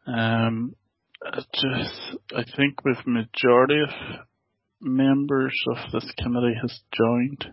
I think with majority of members of this committee has joined.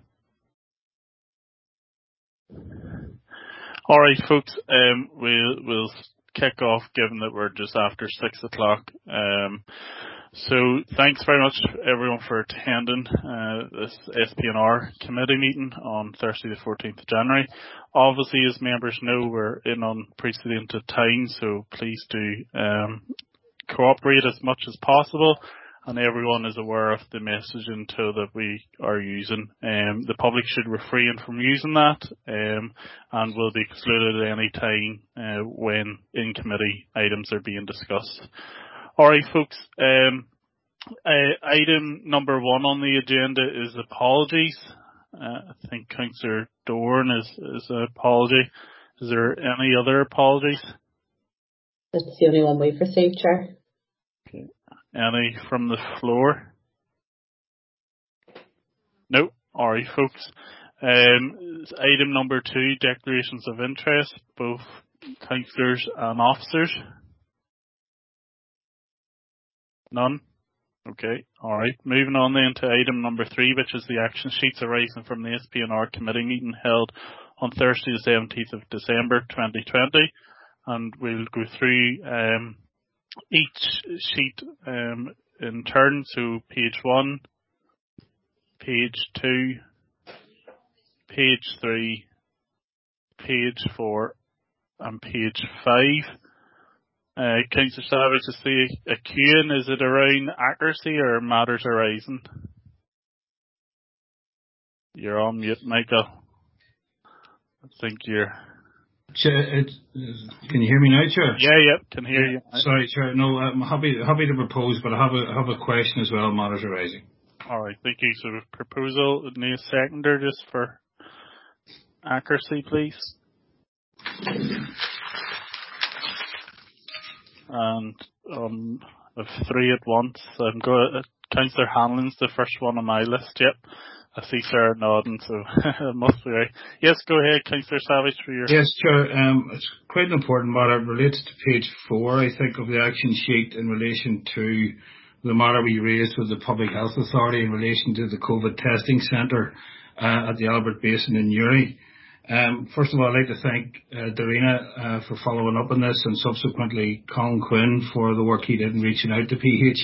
All right, folks. We'll kick off, given that we're just after 6 o'clock. So thanks very much everyone for attending this SPNR committee meeting on Thursday the 14th of January. Obviously, as members know, we're in unprecedented times, so please do cooperate as much as possible, and everyone is aware of the messaging tool that we are using. The public should refrain from using that and will be excluded at any time when in-committee items are being discussed. Alright folks, item number 1 on the agenda is apologies. I think Councillor Dorn is an apology. Is there any other apologies? That's the only one we've received, Chair. Okay. Any from the floor? No. Alright folks. Item number 2, declarations of interest, both councillors and officers. None? Okay, alright. Moving on then to item number 3, which is the action sheets arising from the SPNR committee meeting held on Thursday the 17th of December 2020. And we'll go through each sheet in turn. So page 1, page 2, page 3, page 4 and page 5. Councillor Savage, is the queuing, is it around accuracy or matters arising? You're on mute, Michael. I think you're... Chair, can you hear me now, Chair? Yeah, can hear you. Sorry, Chair. No, I'm happy to propose, but I have a question as well, matters arising. Alright, thank you. So proposal, need a seconder just for accuracy, please. And of 3 at once. I'm going. Councillor Hanlon's the first one on my list. Yep, I see Sarah nodding, so it must be right. Yes, go ahead, Councillor Savage, for your. Yes, Chair. It's quite an important matter. It relates to page 4, I think, of the action sheet in relation to the matter we raised with the Public Health Authority in relation to the COVID testing centre at the Albert Basin in Newry. First of all, I'd like to thank Darina for following up on this, and subsequently Colin Quinn for the work he did in reaching out to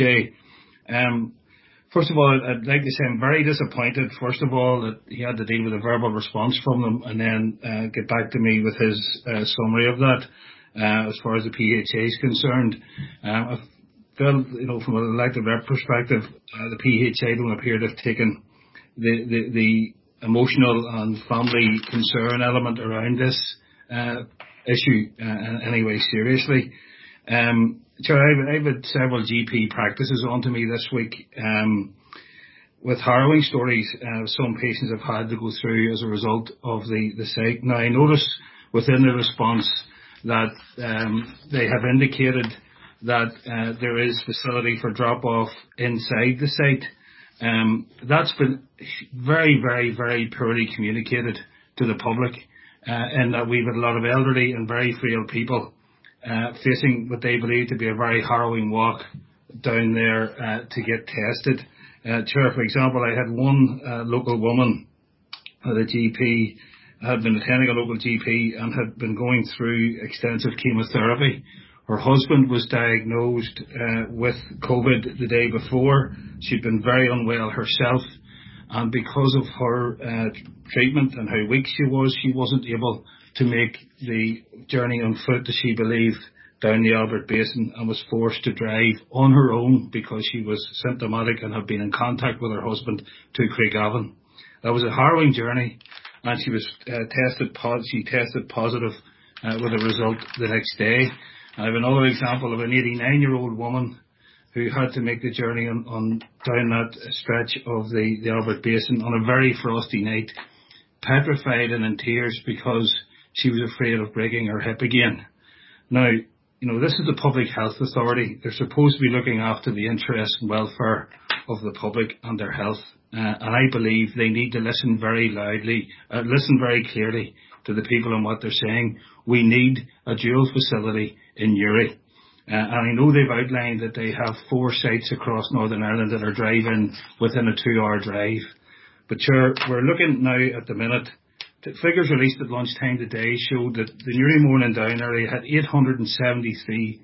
PHA. First of all, I'd like to say I'm very disappointed, first of all, that he had to deal with a verbal response from them and then get back to me with his summary of that as far as the PHA is concerned. I felt, from an elected rep perspective, the PHA don't appear to have taken the emotional and family concern element around this issue anyway seriously. Chair, I've had several GP practices on to me this week with harrowing stories some patients have had to go through as a result of the site. Now, I notice within the response that they have indicated that there is facility for drop-off inside the site. That's been very, very, very poorly communicated to the public, in that we've had a lot of elderly and very frail people facing what they believe to be a very harrowing walk down there to get tested. Chair, for example, I had one local woman at a GP, had been attending a local GP and had been going through extensive chemotherapy. Her husband was diagnosed with COVID the day before. She'd been very unwell herself, and because of her treatment and how weak she wasn't able to make the journey on foot that she believed down the Albert Basin, and was forced to drive on her own because she was symptomatic and had been in contact with her husband to Craigavon. That was a harrowing journey, and she was tested positive with a result the next day. I have another example of an 89-year-old woman who had to make the journey on down that stretch of the Albert Basin on a very frosty night, petrified and in tears because she was afraid of breaking her hip again. Now, this is the Public Health Authority. They're supposed to be looking after the interest and welfare of the public and their health. And I believe they need to listen very loudly, listen very clearly to the people and what they're saying. We need a dual facility in Newry. And I know they've outlined that they have 4 sites across Northern Ireland that are drive-in within a 2-hour drive. But sure, we're looking now at the minute. The figures released at lunchtime today showed that the Newry Morning Down area had 873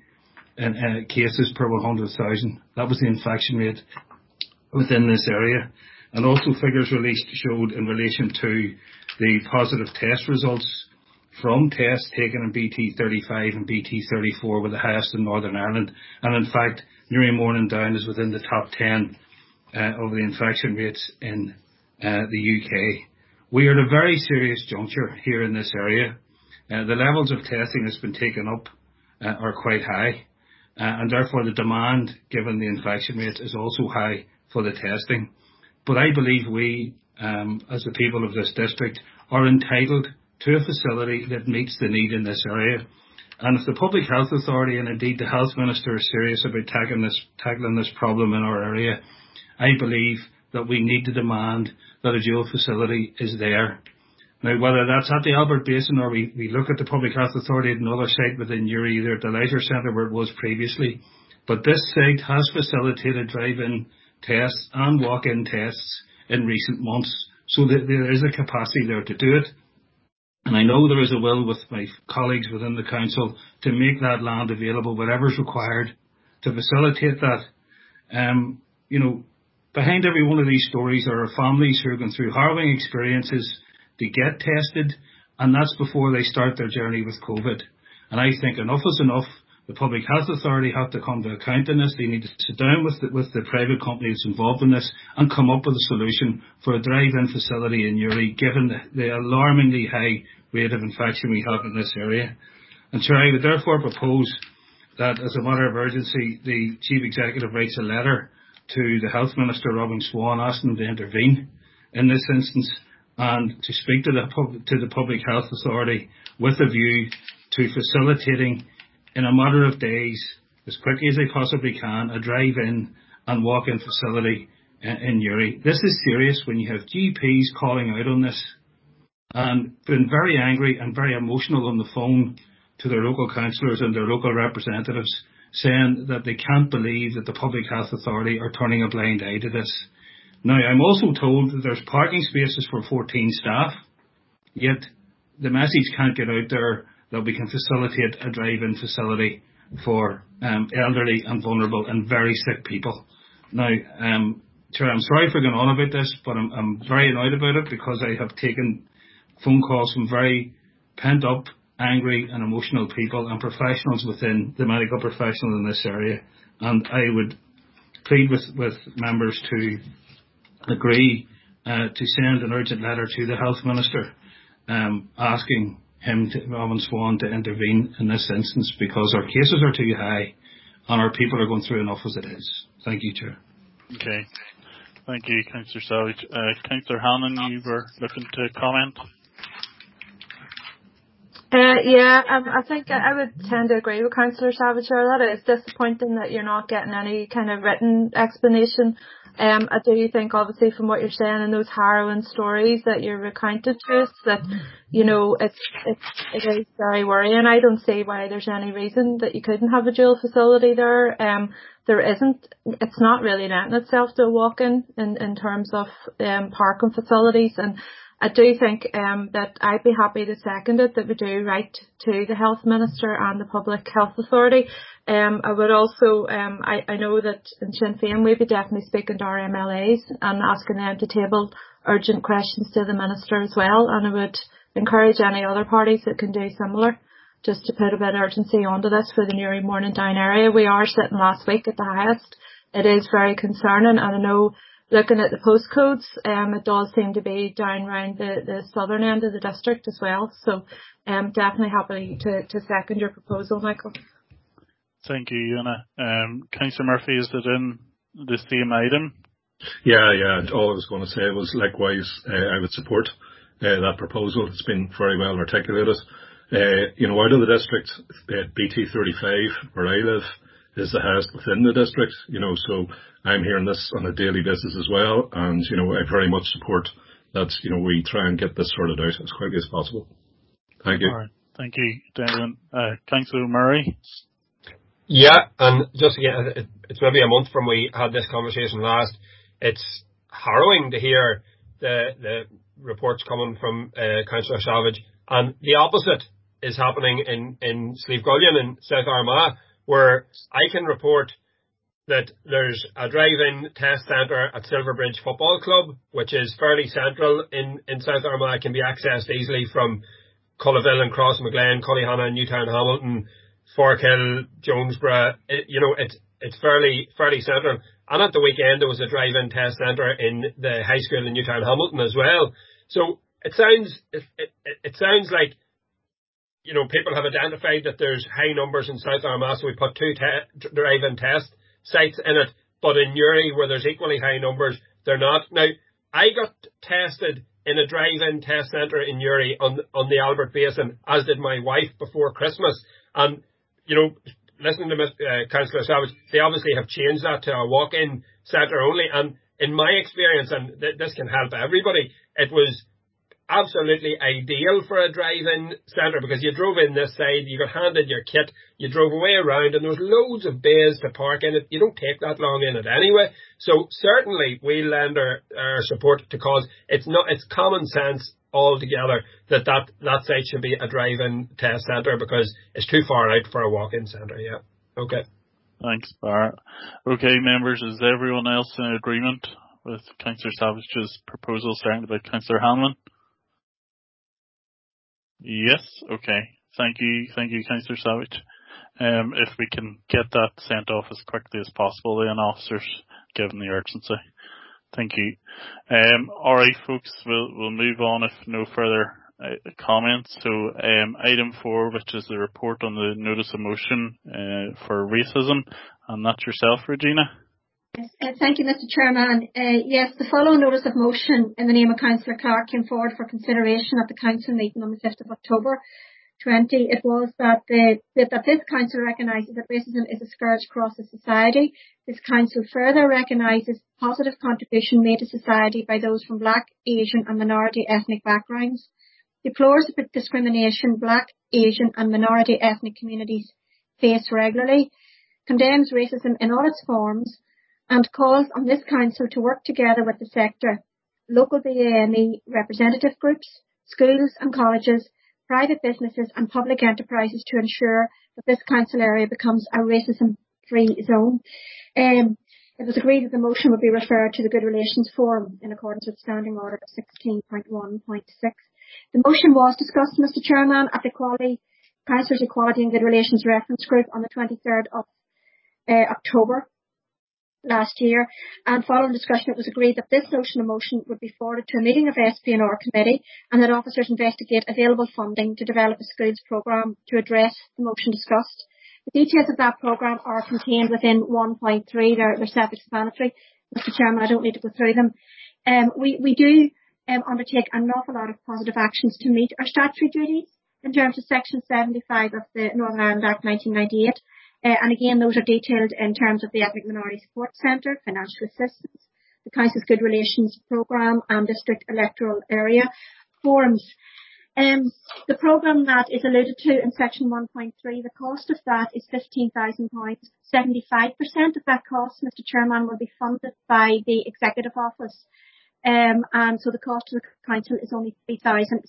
cases per 100,000. That was the infection rate within this area. And also figures released showed in relation to the positive test results from tests taken in BT35 and BT34 were the highest in Northern Ireland. And in fact, Newry Morning Down is within the top 10 of the infection rates in the UK. We are at a very serious juncture here in this area. The levels of testing that's been taken up are quite high, and therefore the demand, given the infection rate, is also high for the testing. But I believe we, as the people of this district, are entitled to a facility that meets the need in this area. And if the Public Health Authority and indeed the Health Minister is serious about tackling this problem in our area, I believe that we need to demand that a dual facility is there. Now, whether that's at the Albert Basin or we look at the Public Health Authority at another site within Newry, either at the Leisure Centre where it was previously, but this site has facilitated drive-in tests and walk-in tests in recent months, so that there is a capacity there to do it. And I know there is a will with my colleagues within the council to make that land available, whatever is required to facilitate that. Behind every one of these stories are families who are going through harrowing experiences to get tested, and that's before they start their journey with COVID. And I think enough is enough. The Public Health Authority have to come to account in this. They need to sit down with the private companies involved in this and come up with a solution for a drive-in facility in Newry, given the alarmingly high rate of infection we have in this area. And sure, I would therefore propose that as a matter of urgency, the Chief Executive writes a letter to the Health Minister, Robin Swan, asking him to intervene in this instance and to speak to the Public Health Authority with a view to facilitating in a matter of days, as quickly as they possibly can, a drive-in and walk-in facility in Newry. This is serious when you have GPs calling out on this and been very angry and very emotional on the phone to their local councillors and their local representatives, saying that they can't believe that the Public Health Authority are turning a blind eye to this. Now, I'm also told that there's parking spaces for 14 staff, yet the message can't get out there that we can facilitate a drive-in facility for elderly and vulnerable and very sick people. Now, I'm sorry for going on about this, but I'm very annoyed about it because I have taken phone calls from very pent-up, angry and emotional people and professionals within the medical professionals in this area. And I would plead with members to agree to send an urgent letter to the Health Minister asking him, Robin Swan, to intervene in this instance because our cases are too high and our people are going through enough as it is. Thank you, Chair. Okay. Thank you, Councillor Savage. Councillor Hannon, you were looking to comment? I think I would tend to agree with Councillor Savage here. That is disappointing that you're not getting any kind of written explanation. I do think, obviously, from what you're saying in those harrowing stories that you're recounted to us, that, it is very worrying. I don't see why there's any reason that you couldn't have a dual facility there. There isn't. It's not really lending itself to a walk-in in terms of parking facilities. And I do think that I'd be happy to second it, that we do write to the Health Minister and the Public Health Authority. I would also, I know that in Sinn Féin we'd be definitely speaking to our MLAs and asking them to table urgent questions to the Minister as well. And I would encourage any other parties that can do similar, just to put a bit of urgency onto this for the Newry Morning Down area. We are sitting last week at the highest. It is very concerning, and I know, looking at the postcodes, it does seem to be down around the southern end of the district as well. So definitely happy to second your proposal, Michael. Thank you, Una. Councillor Murphy, is it in the same item? Yeah. All I was going to say was, likewise, I would support that proposal. It's been very well articulated. Out of the district, BT35, where I live, is the highest within the district, so I'm hearing this on a daily basis as well, and, I very much support that, we try and get this sorted out as quickly as possible. Thank you. All right. Thank you, Damien. Councillor Murray. Yeah, and just again, it's maybe a month from we had this conversation last. It's harrowing to hear the reports coming from Councillor Savage, and the opposite is happening in Slieve Gullion in South Armagh, where I can report that there's a drive-in test centre at Silverbridge Football Club, which is fairly central in South Armagh. It can be accessed easily from Cullaville and Crossmaglen, Cullyhanna, Newtown Hamilton, Forkhill, Jonesborough. It's fairly central. And at the weekend there was a drive-in test centre in the high school in Newtown Hamilton as well. So it sounds like people have identified that there's high numbers in South Armagh, so we put two drive-in test sites in it. But in Newry, where there's equally high numbers, they're not. Now, I got tested in a drive-in test centre in Newry on the Albert Basin, as did my wife before Christmas. And, listening to Councillor Savage, they obviously have changed that to a walk-in centre only. And in my experience, and this can help everybody, it was absolutely ideal for a drive-in centre, because you drove in this side, you got handed your kit, you drove away around, and there was loads of bays to park in it. You don't take that long in it anyway. So certainly we lend our support to cause it's common sense altogether that site should be a drive-in test centre, because it's too far out for a walk-in centre. Yeah. Okay. Thanks, Bart. Okay, members, is everyone else in agreement with Councillor Savage's proposal, starting by Councillor Hanlon? Yes. Okay. Thank you, Councillor Savage. If we can get that sent off as quickly as possible, then, officers, given the urgency. Thank you. All right, folks, we'll move on if no further comments. So, item 4, which is the report on the notice of motion for racism, and that's yourself, Regina. Yes, thank you, Mr. Chairman. Yes, the following notice of motion in the name of Councillor Clark came forward for consideration at the council meeting on the 5th of October 20. It was that this council recognises that racism is a scourge across the society. This council further recognises positive contribution made to society by those from Black, Asian and minority ethnic backgrounds, deplores the discrimination Black, Asian and minority ethnic communities face regularly, condemns racism in all its forms, and calls on this council to work together with the sector, local BAME representative groups, schools and colleges, private businesses and public enterprises to ensure that this council area becomes a racism-free zone. It was agreed that the motion would be referred to the Good Relations Forum in accordance with Standing Order 16.1.6. The motion was discussed, Mr. Chairman, at the Councillors Equality and Good Relations Reference Group on the 23rd of October last year, and following discussion it was agreed that this notion of motion would be forwarded to a meeting of SPNR committee, and that officers investigate available funding to develop a schools programme to address the motion discussed. The details of that programme are contained within 1.3. They're self-explanatory. Mr. Chairman, I don't need to go through them. We do undertake an awful lot of positive actions to meet our statutory duties in terms of Section 75 of the Northern Ireland Act 1998. And again, those are detailed in terms of the Ethnic Minority Support Centre, financial assistance, the Council's Good Relations Programme and District Electoral Area Forums. The programme that is alluded to in Section 1.3, the cost of that is £15,000. 75% of that cost, Mr. Chairman, will be funded by the Executive Office. And so the cost to the council is only £3,750,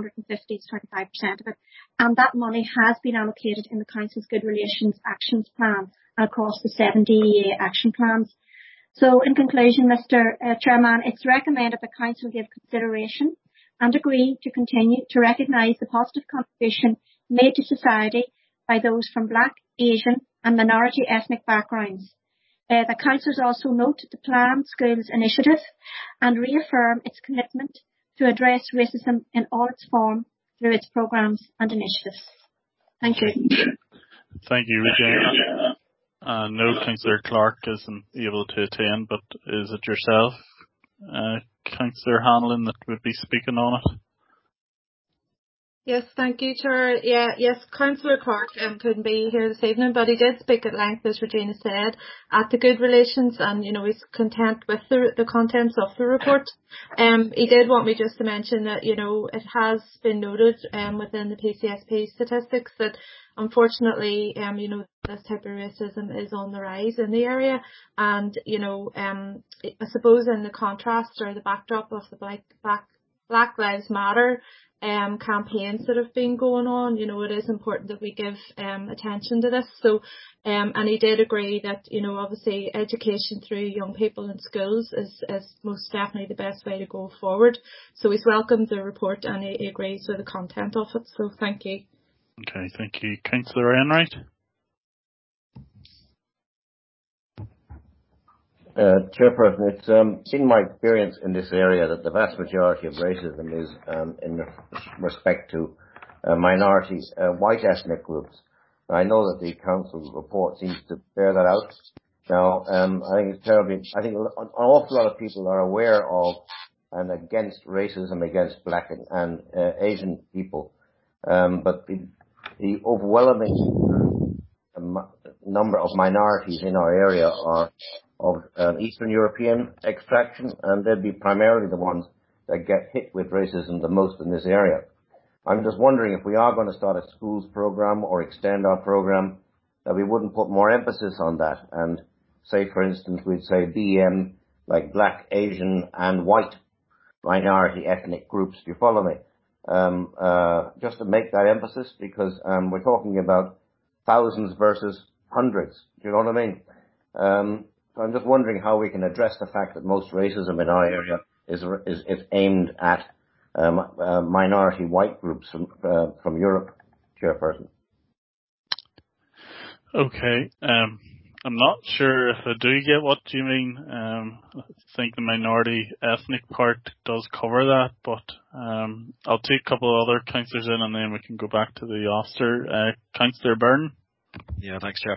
25% of it. And that money has been allocated in the council's Good Relations Actions Plan and across the 7 DEA action plans. So in conclusion, Mr. Chairman, it's recommended the council give consideration and agree to continue to recognise the positive contribution made to society by those from Black, Asian and minority ethnic backgrounds. The councillors also note the Plan Schools initiative and reaffirm its commitment to address racism in all its forms through its programmes and initiatives. Thank you. Thank you, Regina. No, Councillor Clark isn't able to attend, but is it yourself, Councillor Hanlon, that would be speaking on it? Yes, thank you, Chair. Yes, Councillor Clark couldn't be here this evening, but he did speak at length, as Regina said, at the good relations, and he's content with the contents of the report. He did want me just to mention that it has been noted within the PCSP statistics that unfortunately this type of racism is on the rise in the area, and I suppose in the contrast or the backdrop of the Black Lives Matter campaigns that have been going on, it is important that we give attention to this. So, and he did agree that, obviously education through young people in schools is most definitely the best way to go forward. So he's welcomed the report and he agrees with the content of it. So thank you. Okay, thank you. Councillor Enright. Chairperson, it's been my experience in this area that the vast majority of racism is in respect to minority white ethnic groups. I know that the council report seems to bear that out. Now, I think it's terribly. I think an awful lot of people are aware of and against racism against black and Asian people, but the overwhelming number of minorities in our area are of Eastern European extraction, and they'd be primarily the ones that get hit with racism the most in this area. I'm just wondering if we are going to start a schools program or extend our program, that we wouldn't put more emphasis on that and say, for instance, we'd say BEM, like black, Asian and white minority ethnic groups. Do you follow me? Just to make that emphasis, because we're talking about thousands versus hundreds. Do you know what I mean? So I'm just wondering how we can address the fact that most racism in our area is aimed at minority white groups from Europe, Chairperson. Okay. I'm not sure if I do get what you mean. I think the minority ethnic part does cover that, but I'll take a couple of other councillors in and then we can go back to the officer. Councillor Byrne. Yeah, thanks, Chair.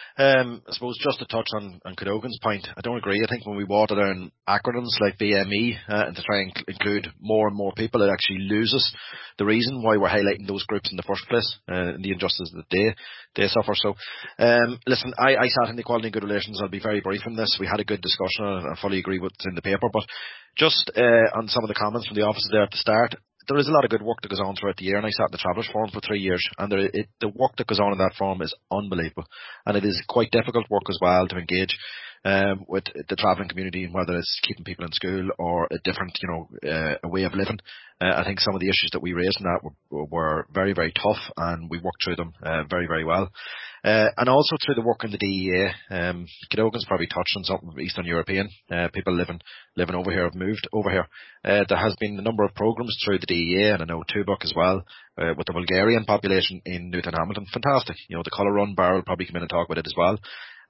I suppose just to touch on Cadogan's point, I don't agree. I think when we water down acronyms like BME and to try and include more and more people, it actually loses the reason why we're highlighting those groups in the first place, and the injustice that they suffer. So, listen, I sat in the Equality and Good Relations. I'll be very brief on this. We had a good discussion and I fully agree with what's in the paper, but just on some of the comments from the officers there at the start, there is a lot of good work that goes on throughout the year, and I sat in the Travellers Forum for 3 years, and the work that goes on in that forum is unbelievable, and it is quite difficult work as well to engage with the travelling community, whether it's keeping people in school or a different, a way of living. I think some of the issues that we raised in that were very, very tough, and we worked through them very, very well. And also through the work in the DEA, Cadogan's probably touched on something Eastern European. People living over here have moved over here. There has been a number of programs through the DEA, and I know Tubuc as well, with the Bulgarian population in Newton Hamilton. Fantastic. The Colour Run Bar will probably come in and talk about it as well.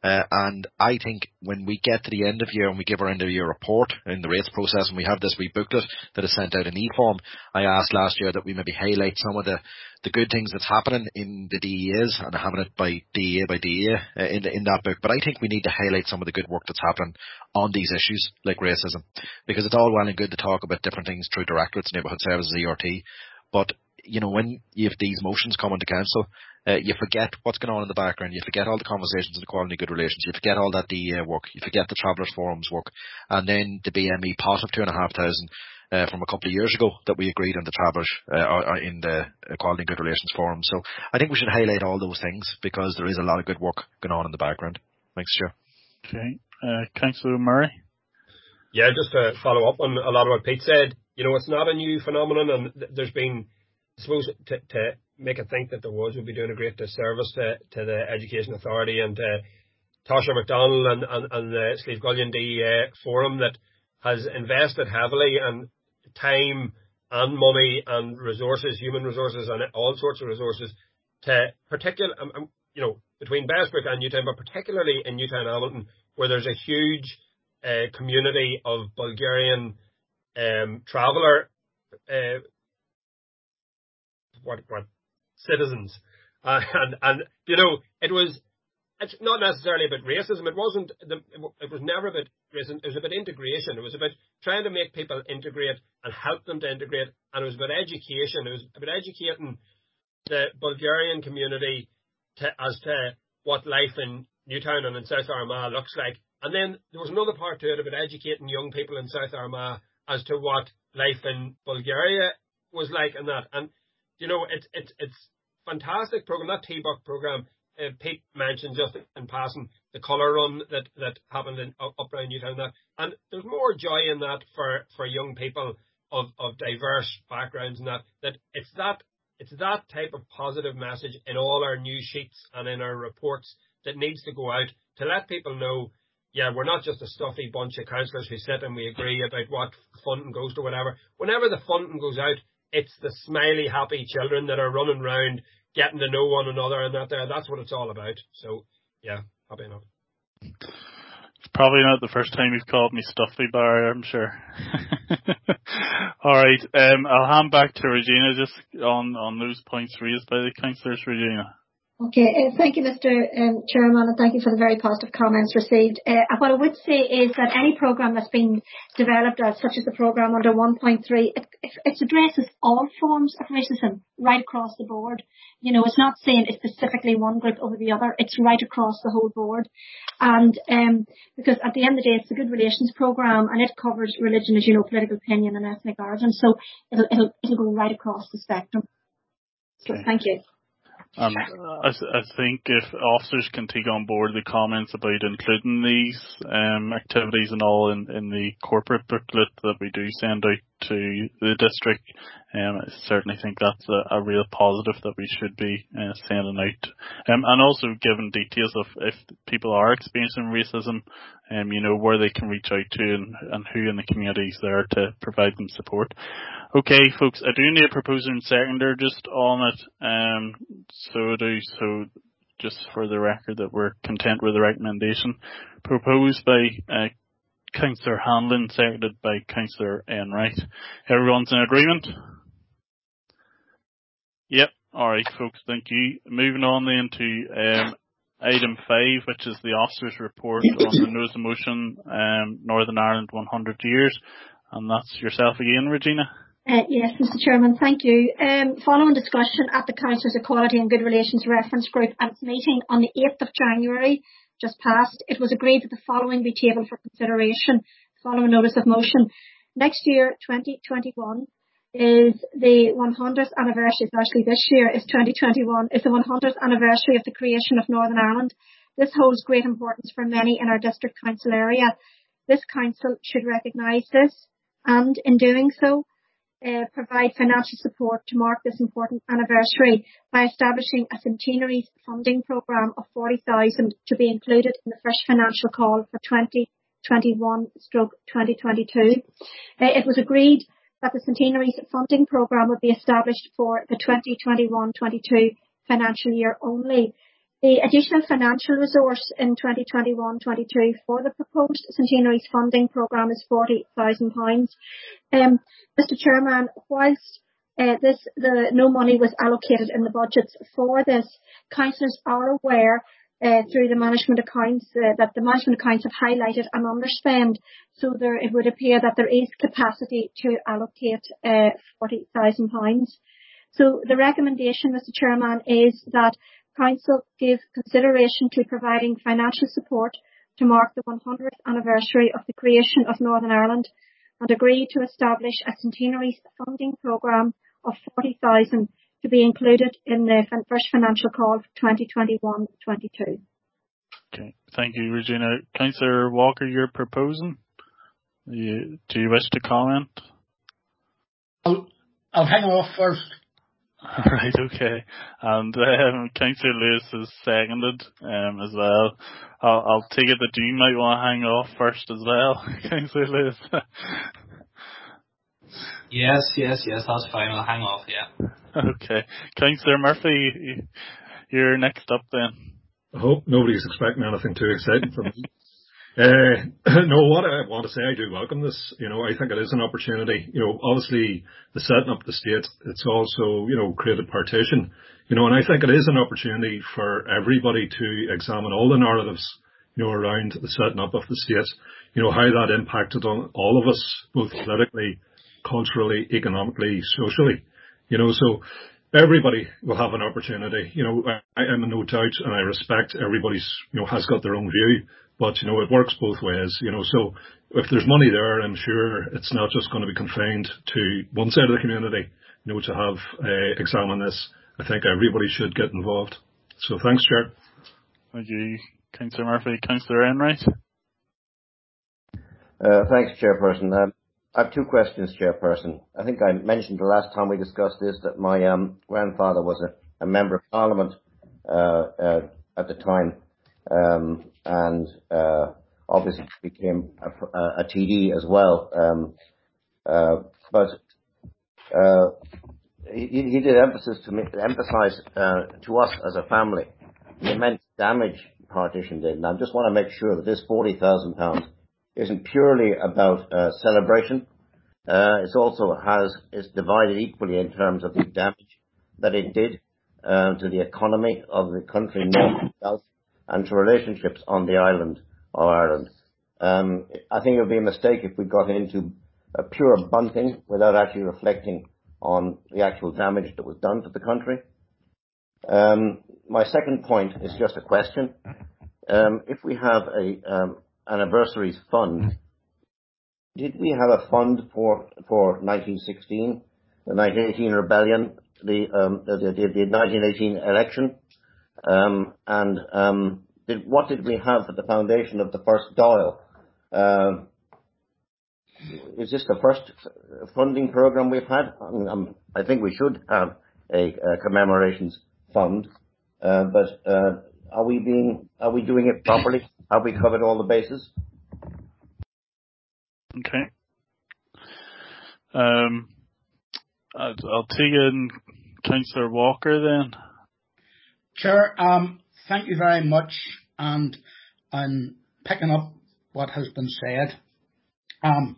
And I think when we get to the end of year and we give our end of year report in the rates process, and we have this wee booklet that is sent out in e-form, I asked last year that we maybe highlight some of the good things that's happening in the DEAs and having it by DEA in that book. But I think we need to highlight some of the good work that's happening on these issues like racism, because it's all well and good to talk about different things through directorates, neighbourhood services, ERT, but when you have these motions coming to council, you forget what's going on in the background. You forget all the conversations in Equality and Good Relations. You forget all that DEA work. You forget the Travellers Forum's work. And then the BME pot of 2,500 from a couple of years ago that we agreed on the Travellers in the Equality and Good Relations Forum. So I think we should highlight all those things because there is a lot of good work going on in the background. Thanks, Chair. Okay. Councillor Murray. Yeah, just to follow up on a lot of what Pete said, it's not a new phenomenon, and there's been, I suppose, to make it think that there would be doing a great disservice to the Education Authority and Tasha McDonald and the Slieve Gullion DEA Forum that has invested heavily and time and money and resources, human resources and all sorts of resources to between Bessbrook and Newtown, but particularly in Newtown Hamilton, where there's a huge community of Bulgarian traveller citizens, and it was it's not necessarily about racism. It was never about racism. It was about integration. It was about trying to make people integrate and help them to integrate. And it was about education. It was about educating the Bulgarian community as to what life in Newtown and in South Armagh looks like. And then there was another part to it about educating young people in South Armagh as to what life in Bulgaria was like and that. And, it's fantastic program, that T-Buck program. Pete mentioned just in passing the colour run that happened up around Newtown. And there's more joy in that for young people of diverse backgrounds and that it's that type of positive message in all our news sheets and in our reports that needs to go out to let people know, yeah, we're not just a stuffy bunch of councillors who sit and we agree about what funding goes to whatever. Whenever the funding goes out, it's the smiley, happy children that are running around getting to know one another and that's what it's all about. So, yeah, happy enough. It's probably not the first time you've called me stuffy, Barry, I'm sure. All right, I'll hand back to Regina just on those points raised by the councillors. Regina. Okay, thank you, Mr. Chairman, and thank you for the very positive comments received. What I would say is that any programme that's been developed, such as the programme under 1.3, it addresses all forms of racism right across the board. It's not saying it's specifically one group over the other. It's right across the whole board. And because at the end of the day, it's a good relations programme, and it covers religion, as you know, political opinion and ethnic origin. So it'll go right across the spectrum. So thank you. I think if officers can take on board the comments about including these activities and all in the corporate booklet that we do send out to the district, I certainly think that's a real positive that we should be sending out. And also giving details of if people are experiencing racism, where they can reach out to and who in the community is there to provide them support. Okay, folks, I do need a proposer and seconder just on it. So just for the record that we're content with the recommendation. Proposed by Councillor Hanlon, seconded by Councillor Enright. Everyone's in agreement? Yep. Alright, folks, thank you. Moving on then to item 5, which is the officer's report on the notice of motion, Northern Ireland 100 years. And that's yourself again, Regina. Yes, Mr. Chairman, thank you. Following discussion at the Councillors Equality and Good Relations Reference Group at its meeting on the 8th of January, just passed, it was agreed that the following be tabled for consideration, following notice of motion. Next year, 2021, is the 100th anniversary, actually this year is 2021, is the 100th anniversary of the creation of Northern Ireland. This holds great importance for many in our district council area. This council should recognise this and, in doing so, provide financial support to mark this important anniversary by establishing a centenary funding programme of 40,000 to be included in the first financial call for 2021/2022. It was agreed that the centenary funding programme would be established for the 2021/22 financial year only. The additional financial resource in 2021/22 for the proposed centenary's funding programme is £40,000. Mr. Chairman, whilst no money was allocated in the budgets for this, councillors are aware through the management accounts that the management accounts have highlighted an underspend, so it would appear that there is capacity to allocate £40,000. So the recommendation, Mr. Chairman, is that Council give consideration to providing financial support to mark the 100th anniversary of the creation of Northern Ireland and agree to establish a centenary funding programme of 40,000 to be included in the first financial call for 2021/22. Okay, thank you, Regina. Councillor Walker, you're proposing? Do you wish to comment? I'll hang off first. Right, okay. And Councillor Lewis is seconded as well. I'll take it that you might want to hang off first as well, Councillor Lewis. Yes, that's fine. I'll hang off, yeah. Okay. Councillor Murphy, you're next up then. I hope nobody's expecting anything too exciting from me. No, what I want to say, I do welcome this. I think it is an opportunity. Obviously the setting up the state, it's also, created partition. And I think it is an opportunity for everybody to examine all the narratives, around the setting up of the state, how that impacted on all of us, both politically, culturally, economically, socially, so everybody will have an opportunity. I am in no doubt, and I respect everybody's, has got their own view, but, it works both ways, so if there's money there, I'm sure it's not just going to be confined to one side of the community, to have, examine this. I think everybody should get involved. So thanks, Chair. Thank you, Councillor Murphy. Councillor Enright. Thanks, Chairperson. I have two questions, Chairperson. I think I mentioned the last time we discussed this that my grandfather was a member of Parliament at the time, and obviously became a TD as well. But he did emphasise to us as a family the immense damage partition did, and I just want to make sure that this £40,000 isn't purely about celebration. It's also is divided equally in terms of the damage that it did to the economy of the country north and south, and to relationships on the island of Ireland. I think it would be a mistake if we got into a pure bunting without actually reflecting on the actual damage that was done to the country. My second point is just a question. If we have a anniversaries fund, did we have a fund for 1916, the 1918 rebellion, the 1918 election, what did we have for the foundation of the first Dáil? Is this the first funding program we've had? I think we should have a commemorations fund, but are we doing it properly? Have we covered all the bases? Okay. I'll take in Councillor Walker then. Chair, thank you very much, and I'm picking up what has been said. I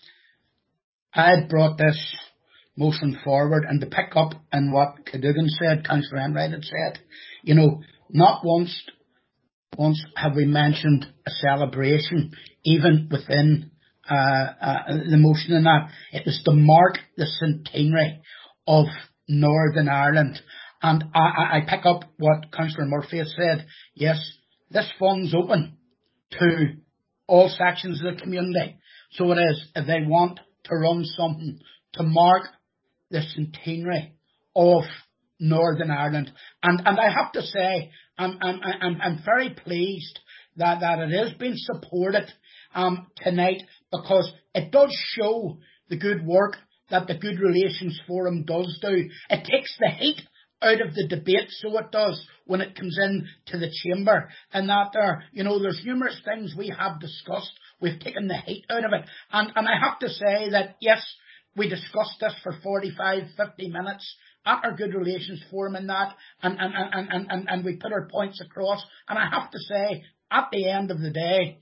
had brought this motion forward, and to pick up on what Cadogan said, Councillor Enright had said, not once have we mentioned a celebration, even within the motion in that. It was to mark the centenary of Northern Ireland. And I pick up what Councillor Murphy has said. Yes, this fund's open to all sections of the community. So it is, if they want to run something to mark the centenary of Northern Ireland. And I have to say, I'm very pleased that it is being supported tonight, because it does show the good work that the Good Relations Forum does do. It takes the heat out of the debate, so it does, when it comes in to the chamber, and that there's numerous things we have discussed. We've taken the heat out of it, and I have to say that yes, we discussed this for 45-50 minutes at our Good Relations Forum and that, and we put our points across, and I have to say, at the end of the day,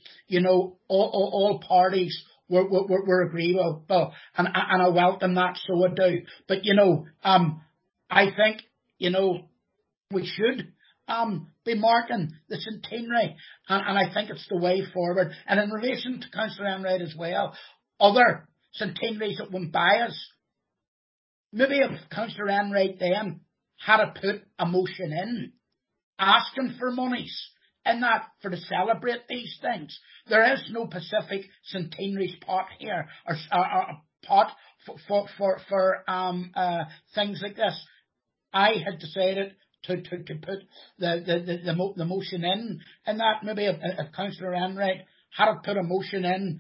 all parties were agreeable, and I welcome that, so I do. But I think we should be marking the centenary, and I think it's the way forward. And in relation to Councillor Enright as well, other centenaries that went by us, maybe if Councillor Enright then had to put a motion in asking for monies in that for to celebrate these things. There is no Pacific Centenaries pot here, or a pot for things like this. I had decided to put the motion in, and that maybe if Councillor Enright had to put a motion in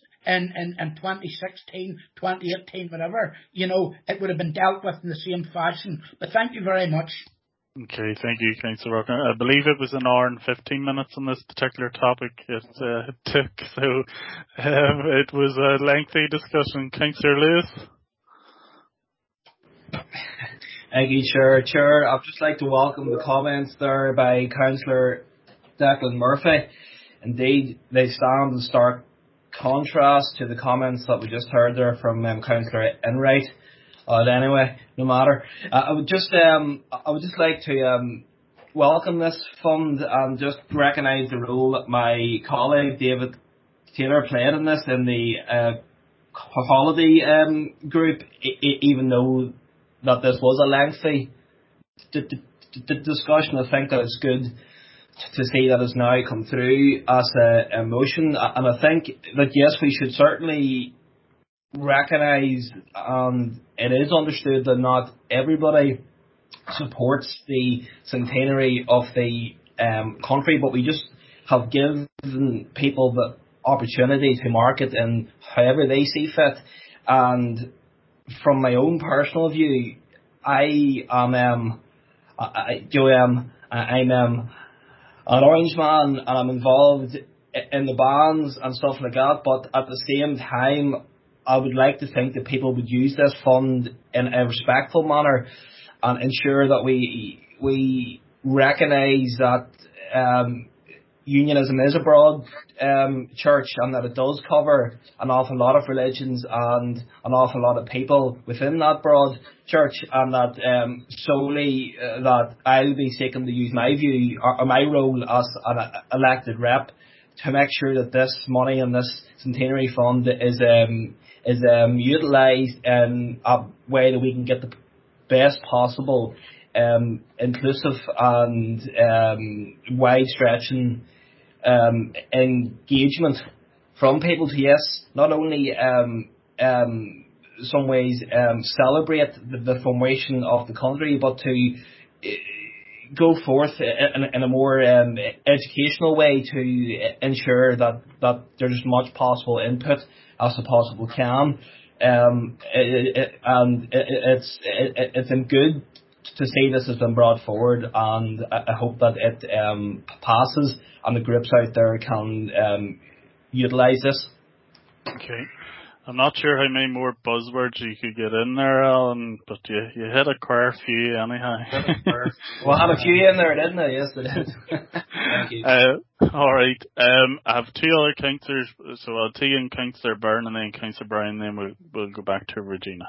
2016, 2018, whatever, it would have been dealt with in the same fashion. But thank you very much. Okay, thank you, Councillor Walker. I believe it was an hour and 15 minutes on this particular topic it took, so it was a lengthy discussion. Councillor Lewis? Thank you, Chair. I'd just like to welcome the comments there by Councillor Declan Murphy. indeed they stand in stark contrast to the comments that we just heard there from Councillor Enright. Anyway, no matter. I would just like to welcome this fund and just recognise the role that my colleague David Taylor played in this in the holiday group, even though that this was a lengthy discussion. I think that it's good to see that it's now come through as a motion, and I think that yes, we should certainly recognise, and it is understood that not everybody supports the centenary of the country, but we just have given people the opportunity to market in however they see fit. And from my own personal view, I'm an Orange man, and I'm involved in the bands and stuff like that, but at the same time I would like to think that people would use this fund in a respectful manner and ensure that we recognise that unionism is a broad church, and that it does cover an awful lot of religions and an awful lot of people within that broad church, and that solely that I'll be seeking to use my view or my role as an elected rep to make sure that this money and this centenary fund is utilised in a way that we can get the best possible inclusive and wide-stretching engagement from people to, yes, not only some ways celebrate the formation of the country, but to go forth in a more educational way to ensure that there's as much possible input as it possible can. It's good to see this has been brought forward, and I hope that it passes and the groups out there can utilise this. Okay. I'm not sure how many more buzzwords you could get in there, Alan, but you hit a quite a few anyhow. Well, I had a few in there, didn't I? Yes, I did. Thank you. Alright, I have two other councillors, so I'll take in Councillor Byrne and then Councillor Bryan, then we'll go back to Regina.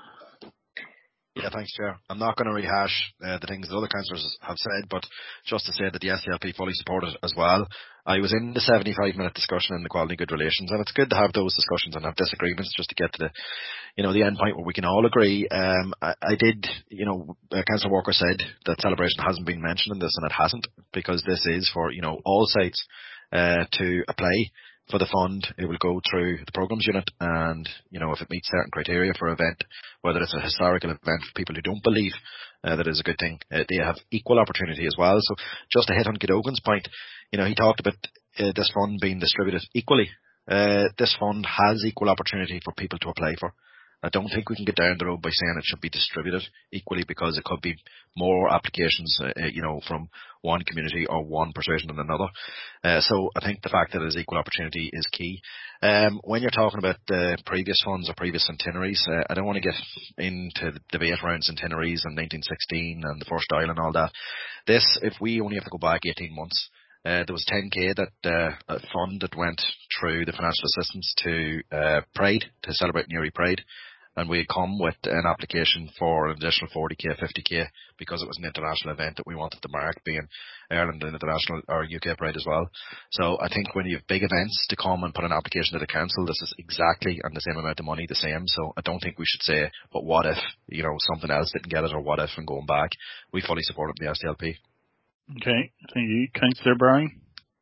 Yeah, thanks, Chair. I'm not going to rehash the things that other councillors have said, but just to say that the SDLP fully support it as well. I was in the 75-minute discussion in the Quality Good Relations, and it's good to have those discussions and have disagreements just to get to the end point where we can all agree. I did, Councillor Walker said that celebration hasn't been mentioned in this, and it hasn't, because this is for, all sites to apply for the fund. It will go through the programs unit, and if it meets certain criteria for event, whether it's a historical event for people who don't believe that is a good thing, they have equal opportunity as well. So just to hit on Cadogan's point, he talked about this fund being distributed equally. This fund has equal opportunity for people to apply for. I don't think we can get down the road by saying it should be distributed equally, because it could be more applications, from one community or one persuasion than another. So I think the fact that it is equal opportunity is key. When you're talking about previous funds or previous centenaries, I don't want to get into the debate around centenaries and 1916 and the First Isle and all that. If we only have to go back 18 months, there was 10k a fund that went through the financial assistance to Pride, to celebrate Newry Pride, and we come with an application for an additional 40k, 50k, because it was an international event that we wanted to mark, being Ireland International or UK Pride as well. So I think when you have big events to come and put an application to the council, this is exactly and the same amount of money, the same. So I don't think we should say, but what if, something else didn't get it, or what if, and going back. We fully support it in the SDLP. Okay, thank you. Councillor Bryan?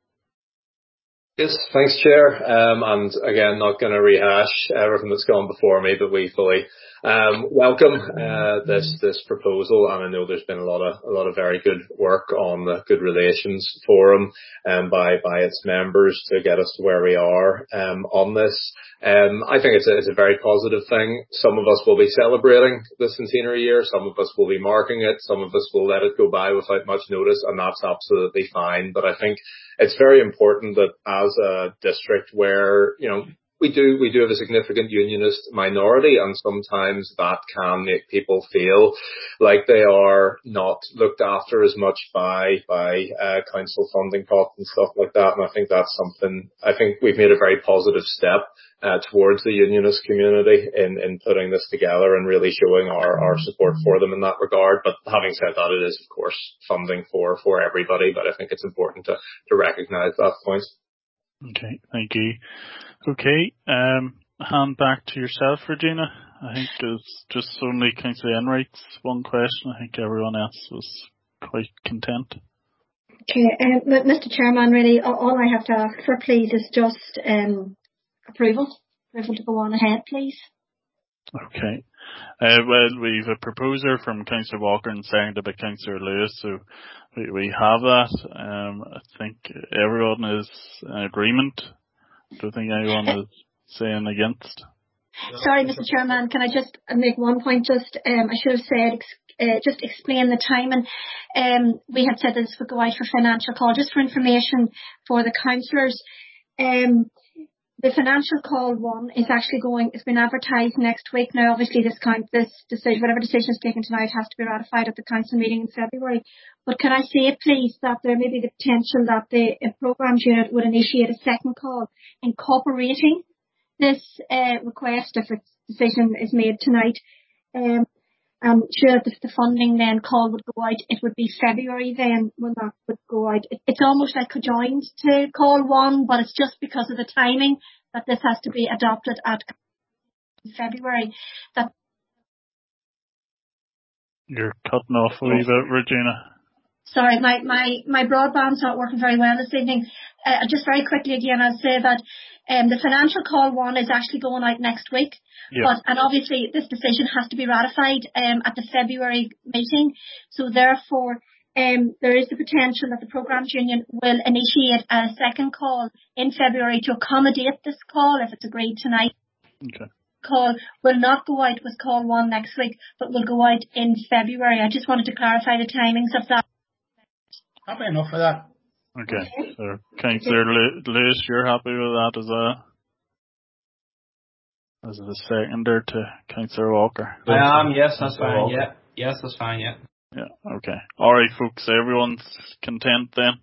Yes, thanks, Chair. And again, not going to rehash everything that's gone before me, but we fully welcome this proposal, and I know there's been a lot of very good work on the Good Relations Forum by its members to get us to where we are on this. I think it's a very positive thing. Some of us will be celebrating the centenary year, some of us will be marking it, some of us will let it go by without much notice, and that's absolutely fine. But I think it's very important that as a district where, we do have a significant unionist minority, and sometimes that can make people feel like they are not looked after as much by council funding pots and stuff like that. And I think that's something, I think we've made a very positive step towards the unionist community in putting this together and really showing our support for them in that regard. But having said that, it is of course funding for everybody, but I think it's important to recognise that point. Okay, thank you. Okay, hand back to yourself, Regina. I think it's just only Councillor Enright's one question. I think everyone else was quite content. Okay, Mr. Chairman, really all I have to ask for, please, is just approval to go on ahead, please. Okay. Well, we've a proposer from Councillor Walker and seconded by Councillor Lewis, so we have that. I think everyone is in agreement. I don't think anyone is saying against. Sorry, Mr. Chairman, can I just make one point? I should have said, just explain the timing. We had said that this would go out for financial call, just for information for the councillors. The financial call one is actually it's been advertised next week. Now, obviously, this decision, whatever decision is taken tonight, has to be ratified at the council meeting in February. But can I say, please, that there may be the potential that the programmes unit would initiate a second call incorporating this request if its decision is made tonight. I'm sure that if the funding then call would go out, it would be February then when that would go out. It's almost like conjoined to call one, but it's just because of the timing that this has to be adopted at February. You're cutting off a wee bit, Regina. Sorry, my broadband's not working very well this evening. Just very quickly again, I'll say that the financial call one is actually going out next week. Yeah. And obviously this decision has to be ratified at the February meeting. So therefore, there is the potential that the Programmes Union will initiate a second call in February to accommodate this call if it's agreed tonight. Okay. Call will not go out with call one next week, but will go out in February. I just wanted to clarify the timings of that. Happy enough for that. Okay. So, Councillor Lewis, you're happy with that as a seconder to Councillor Walker? I am, yes, that's fine, yeah. Yes, that's fine, yeah. Yeah, okay. Alright, folks, everyone's content then?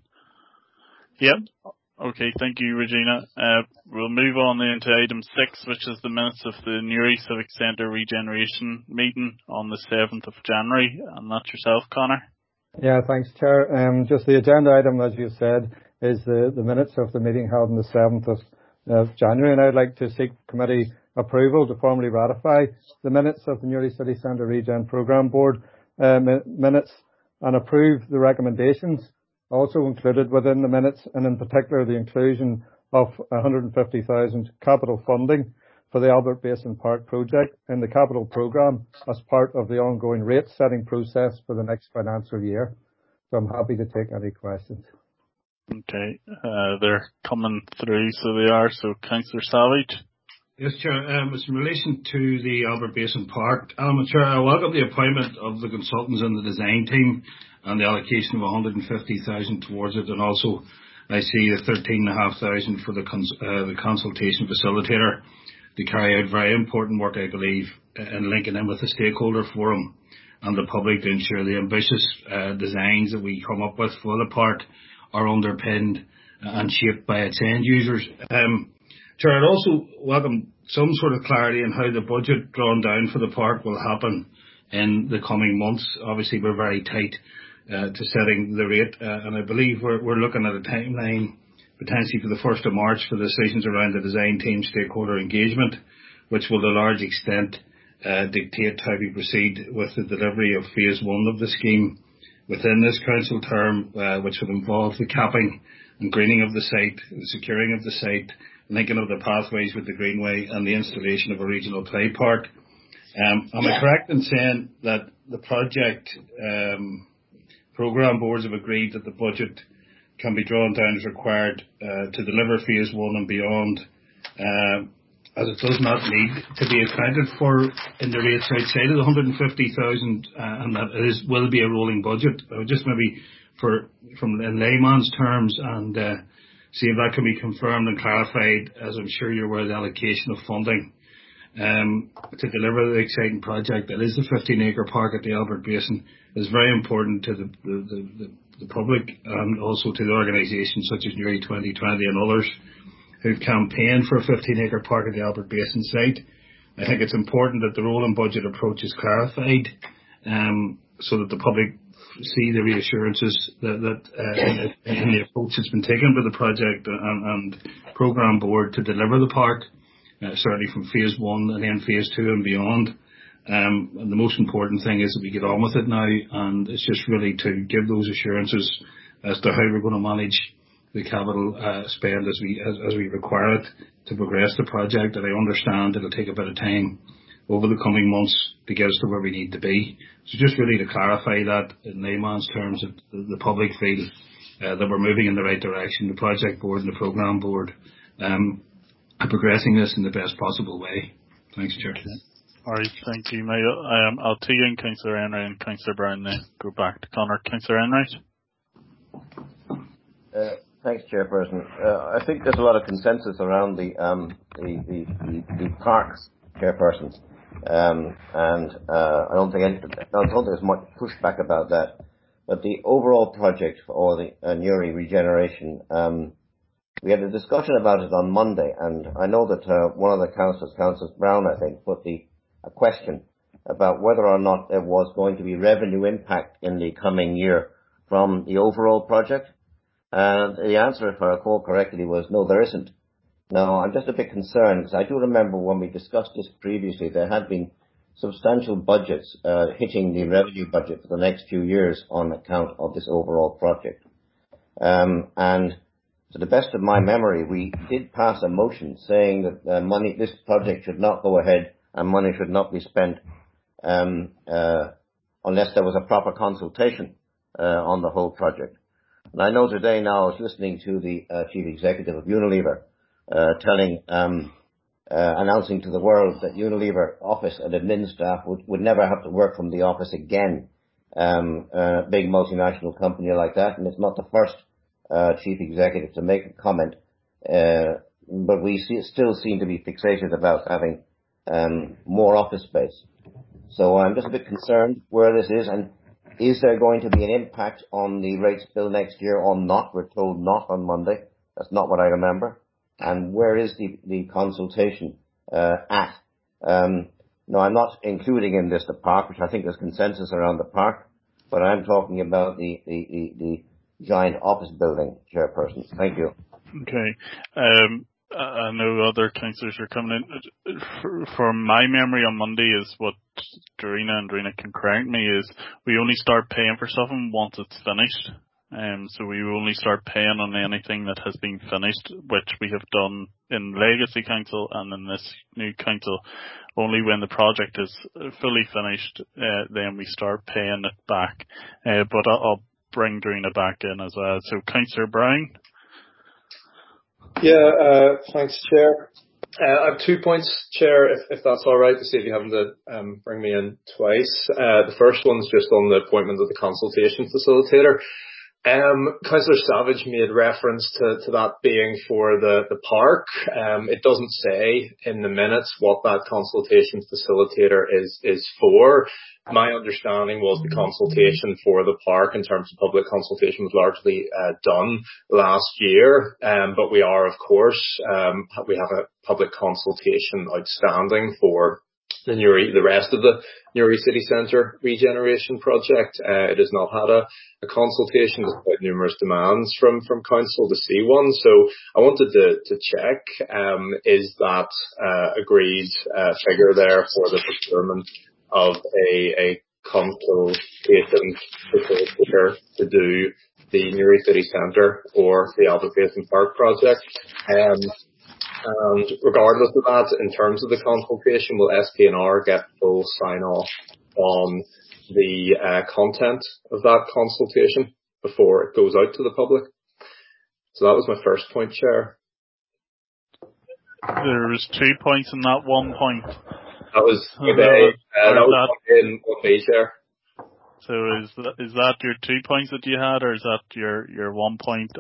Yep. Okay, thank you, Regina. We'll move on then to item 6, which is the minutes of the Newry Civic Centre regeneration meeting on the 7th of January. And that's yourself, Connor? Yeah, thanks, Chair. Just the agenda item, as you said, is the minutes of the meeting held on the 7th of January. And I'd like to seek committee approval to formally ratify the minutes of the Newry City Centre Regen Programme Board minutes and approve the recommendations also included within the minutes, and in particular the inclusion of 150,000 capital funding for the Albert Basin Park project in the capital programme as part of the ongoing rate setting process for the next financial year. So I'm happy to take any questions. Okay, they're coming through, so they are. So Councillor Savage. Yes, Chair. It's in relation to the Albert Basin Park. Chair, I welcome the appointment of the consultants and the design team and the allocation of 150,000 towards it, and also I see the 13,500 for the consultation facilitator to carry out very important work, I believe, in linking in with the stakeholder forum and the public to ensure the ambitious designs that we come up with for the park are underpinned and shaped by its end users. Chair, I'd also welcome some sort of clarity on how the budget drawn down for the park will happen in the coming months. Obviously, we're very tight to setting the rate, and I believe we're looking at a timeline potentially for the 1st of March for decisions around the design team stakeholder engagement, which will to a large extent dictate how we proceed with the delivery of phase 1 of the scheme within this council term, which will involve the capping and greening of the site, the securing of the site, linking of the pathways with the greenway, and the installation of a regional play park. Am I correct in saying that the project programme boards have agreed that the budget can be drawn down as required to deliver phase 1 and beyond, as it does not need to be accounted for in the rates outside of the 150,000, and that it will be a rolling budget? Just maybe from in layman's terms, and see if that can be confirmed and clarified, as I'm sure you're aware, the allocation of funding to deliver the exciting project that is the 15-acre park at the Albert Basin is very important to the public and also to the organisations such as Newry 2020 and others who've campaigned for a 15-acre park at the Albert Basin site. I think it's important that the rolling budget approach is clarified so that the public see the reassurances that in the approach that's been taken by the project and programme board to deliver the park. Certainly from phase 1 and then phase 2 and beyond. And the most important thing is that we get on with it now, and it's just really to give those assurances as to how we're going to manage the capital spend as we require it to progress the project. And I understand it'll take a bit of time over the coming months to get us to where we need to be. So just really to clarify that in layman's terms, that the public feel that we're moving in the right direction, the project board and the programme board are progressing this in the best possible way. Thanks, Chair. All right, thank you, Mate. I'll take in Councillor Enright and Councillor Brown, then go back to Conor. Councillor Enright. Thanks, Chairperson. I think there's a lot of consensus around the parks, Chairperson, and I don't think there's much pushback about that. But the overall project for the Newry regeneration. We had a discussion about it on Monday, and I know that one of the councillors, Councillor Brown, I think, put a question about whether or not there was going to be revenue impact in the coming year from the overall project. And the answer, if I recall correctly, was no, there isn't. Now, I'm just a bit concerned, because I do remember when we discussed this previously, there had been substantial budgets hitting the revenue budget for the next few years on account of this overall project. And to the best of my memory, we did pass a motion saying that this project should not go ahead and money should not be spent unless there was a proper consultation on the whole project. And I know today now I was listening to the Chief Executive of Unilever announcing to the world that Unilever office and admin staff would never have to work from the office again. A big multinational company like that, and it's not the first Chief Executive to make a comment, but we still seem to be fixated about having more office space. So I'm just a bit concerned where this is, and is there going to be an impact on the rates bill next year or not? We're told not on Monday. That's not what I remember. And where is the consultation at? No, I'm not including in this the park, which I think there's consensus around the park, but I'm talking about the giant office building, Chairperson. Thank you. Okay. I know other councillors are coming in. From my memory on Monday is what Darina can correct me is we only start paying for something once it's finished. So we will only start paying on anything that has been finished, which we have done in Legacy Council and in this new council. Only when the project is fully finished, then we start paying it back. But I'll bring Darina back in as well. So Councillor Brown. Yeah, thanks, Chair. I have 2 points, Chair, if that's all right, to see if you haven't to bring me in twice. The first one's just on the appointment of the consultation facilitator. Councillor Savage made reference to that being for the park. It doesn't say in the minutes what that consultation facilitator is for. My understanding was the consultation for the park in terms of public consultation was largely done last year. But we are, of course, we have a public consultation outstanding for the rest of the Newry City Centre regeneration project. It has not had a consultation despite numerous demands from council to see one. So I wanted to check, is that agreed figure there for the procurement of a consultation facilitator to do the Newry City Centre or the Albert Basin Park project? And regardless of that, in terms of the consultation, will SPNR get full sign-off on the content of that consultation before it goes out to the public? So that was my first point, Chair. There's 2 points in that 1 point. That was today. That was in 1B, Chair. So is that your 2 points that you had, or is that your 1.1?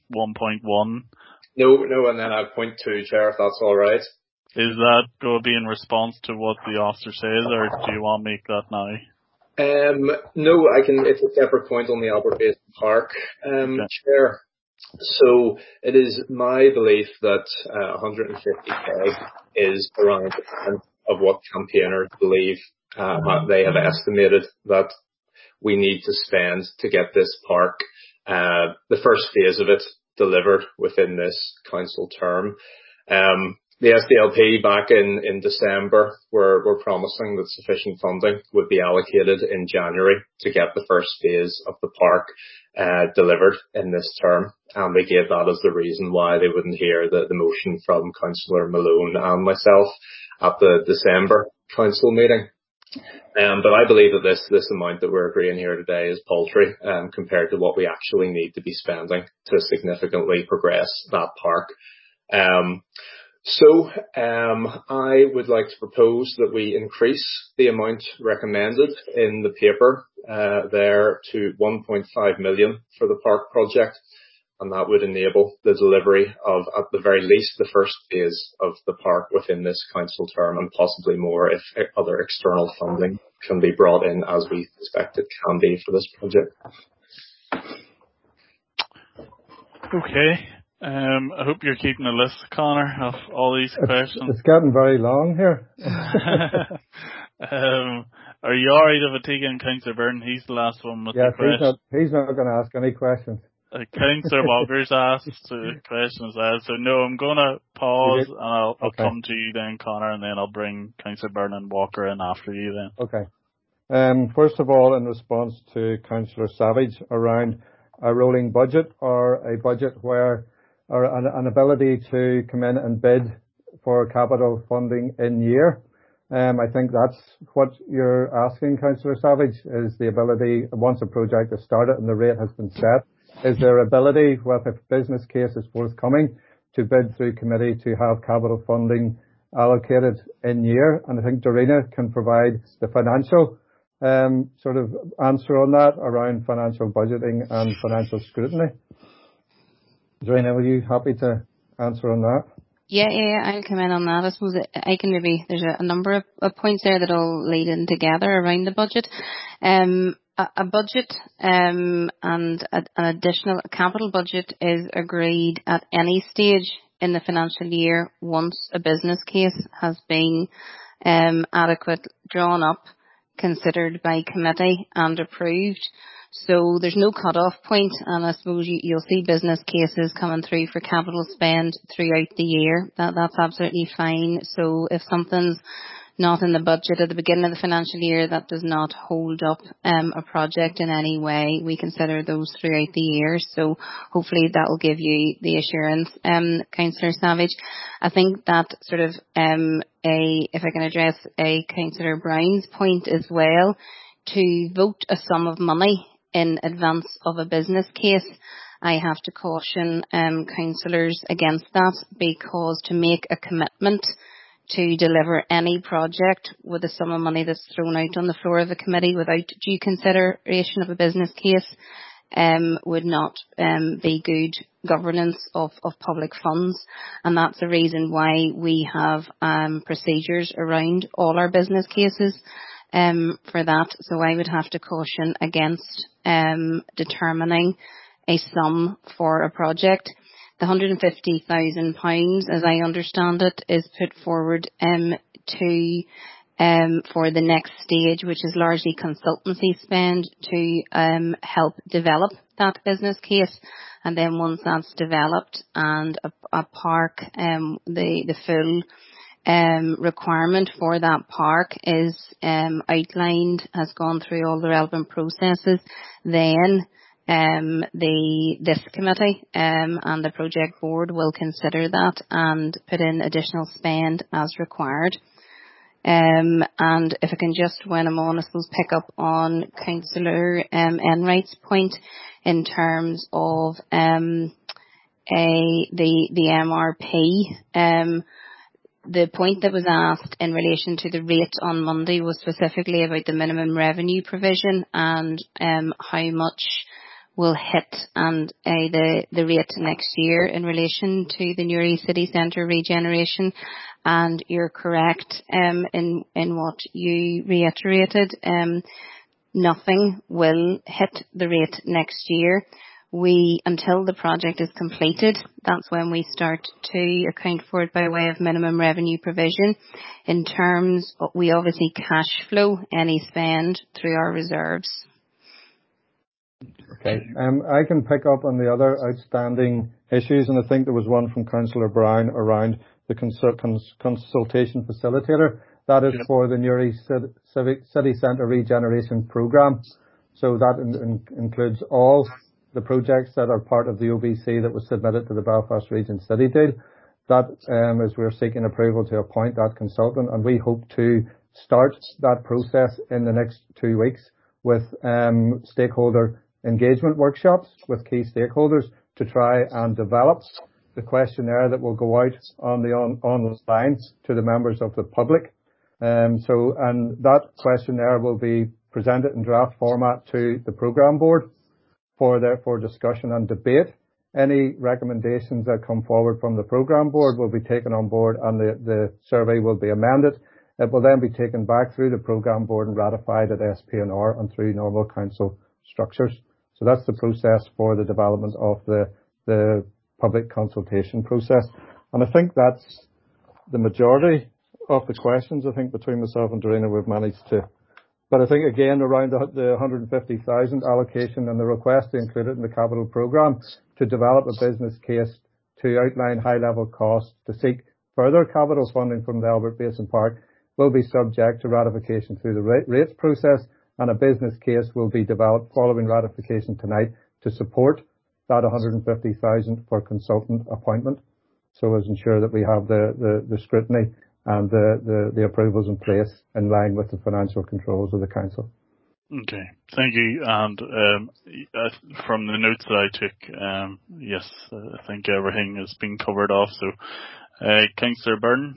No, and then I have point 2, Chair, if that's all right. Is that going to be in response to what the officer says, or do you want to make that now? No, it's a separate point on the Albert Basin Park, okay. Chair. So it is my belief that 150k is around the % of what campaigners believe they have estimated that we need to spend to get this park, the first phase of it, delivered within this council term. The SDLP back in December were promising that sufficient funding would be allocated in January to get the first phase of the park delivered in this term, and they gave that as the reason why they wouldn't hear the motion from Councillor Malone and myself at the December council meeting. But I believe that this amount that we're agreeing here today is paltry compared to what we actually need to be spending to significantly progress that park. So I would like to propose that we increase the amount recommended in the paper there to 1.5 million for the park project, and that would enable the delivery of, at the very least, the first phase of the park within this council term, and possibly more if other external funding can be brought in, as we suspect it can be for this project. Okay. I hope you're keeping a list, Connor, of all these questions. It's getting very long here. Are you alright if I take in Councillor Byrne? He's the last one with the question. He's not going to ask any questions. Councillor Walker's asked the question as well. So no, I'm going to pause and I'll come to you then, Connor, and then I'll bring Councillor Byrne and Walker in after you then. Okay. First of all, in response to Councillor Savage around a rolling budget, or a budget where, or an ability to come in and bid for capital funding in year. I think that's what you're asking, Councillor Savage, is the ability, once a project is started and the rate has been set, is there ability, well, if business case is forthcoming, to bid through committee to have capital funding allocated in year? And I think Dorina can provide the financial sort of answer on that around financial budgeting and financial scrutiny. Dorina, were you happy to answer on that? Yeah, I'll come in on that. I suppose I can maybe, there's a number of points there that all lead in together around the budget. A budget and an additional capital budget is agreed at any stage in the financial year once a business case has been adequate, drawn up, considered by committee and approved. So there's no cut-off point, and I suppose you'll see business cases coming through for capital spend throughout the year. That's absolutely fine. So if something's not in the budget at the beginning of the financial year, that does not hold up a project in any way. We consider those throughout the year. So hopefully that will give you the assurance, Councillor Savage. I think that sort of if I can address Councillor Brown's point as well, to vote a sum of money in advance of a business case, I have to caution councillors against that, because to make a commitment to deliver any project with a sum of money that's thrown out on the floor of a committee without due consideration of a business case would not be good governance of public funds. And that's the reason why we have procedures around all our business cases for that. So I would have to caution against determining a sum for a project. The £150,000, as I understand it, is put forward to for the next stage, which is largely consultancy spend to help develop that business case. And then once that's developed and a park, the full requirement for that park is outlined, has gone through all the relevant processes, then this committee and the project board will consider that and put in additional spend as required. And if I can just, when I'm on, I suppose pick up on Councillor Enright's point in terms of the MRP. the point that was asked in relation to the rate on Monday was specifically about the minimum revenue provision and how much will hit and the rate next year in relation to the Newry City Centre regeneration. And you're correct in what you reiterated. Nothing will hit the rate next year. Until the project is completed, that's when we start to account for it by way of minimum revenue provision. In terms of, we obviously cash flow any spend through our reserves. Okay. I can pick up on the other outstanding issues, and I think there was one from Councillor Brown around the consultation facilitator. That is for the Newry City Centre regeneration programme. So that includes all the projects that are part of the OBC that was submitted to the Belfast Region City deal. That is, we're seeking approval to appoint that consultant, and we hope to start that process in the next 2 weeks with stakeholder engagement workshops with key stakeholders to try and develop the questionnaire that will go out on the online to the members of the public. And that questionnaire will be presented in draft format to the programme board for discussion and debate. Any recommendations that come forward from the programme board will be taken on board, and the survey will be amended. It will then be taken back through the programme board and ratified at SPNR and through normal council structures. So that's the process for the development of the public consultation process. And I think that's the majority of the questions. I think between myself and Dorina we've managed to. But I think again around the 150,000 allocation and the request to include it in the capital programme to develop a business case to outline high level costs to seek further capital funding from the Albert Basin Park will be subject to ratification through the rates process, and a business case will be developed following ratification tonight to support that 150,000 for consultant appointment, so as ensure that we have the scrutiny and the approvals in place in line with the financial controls of the council. Okay, thank you. And from the notes that I took, yes, I think everything has been covered off. So, Councillor Byrne.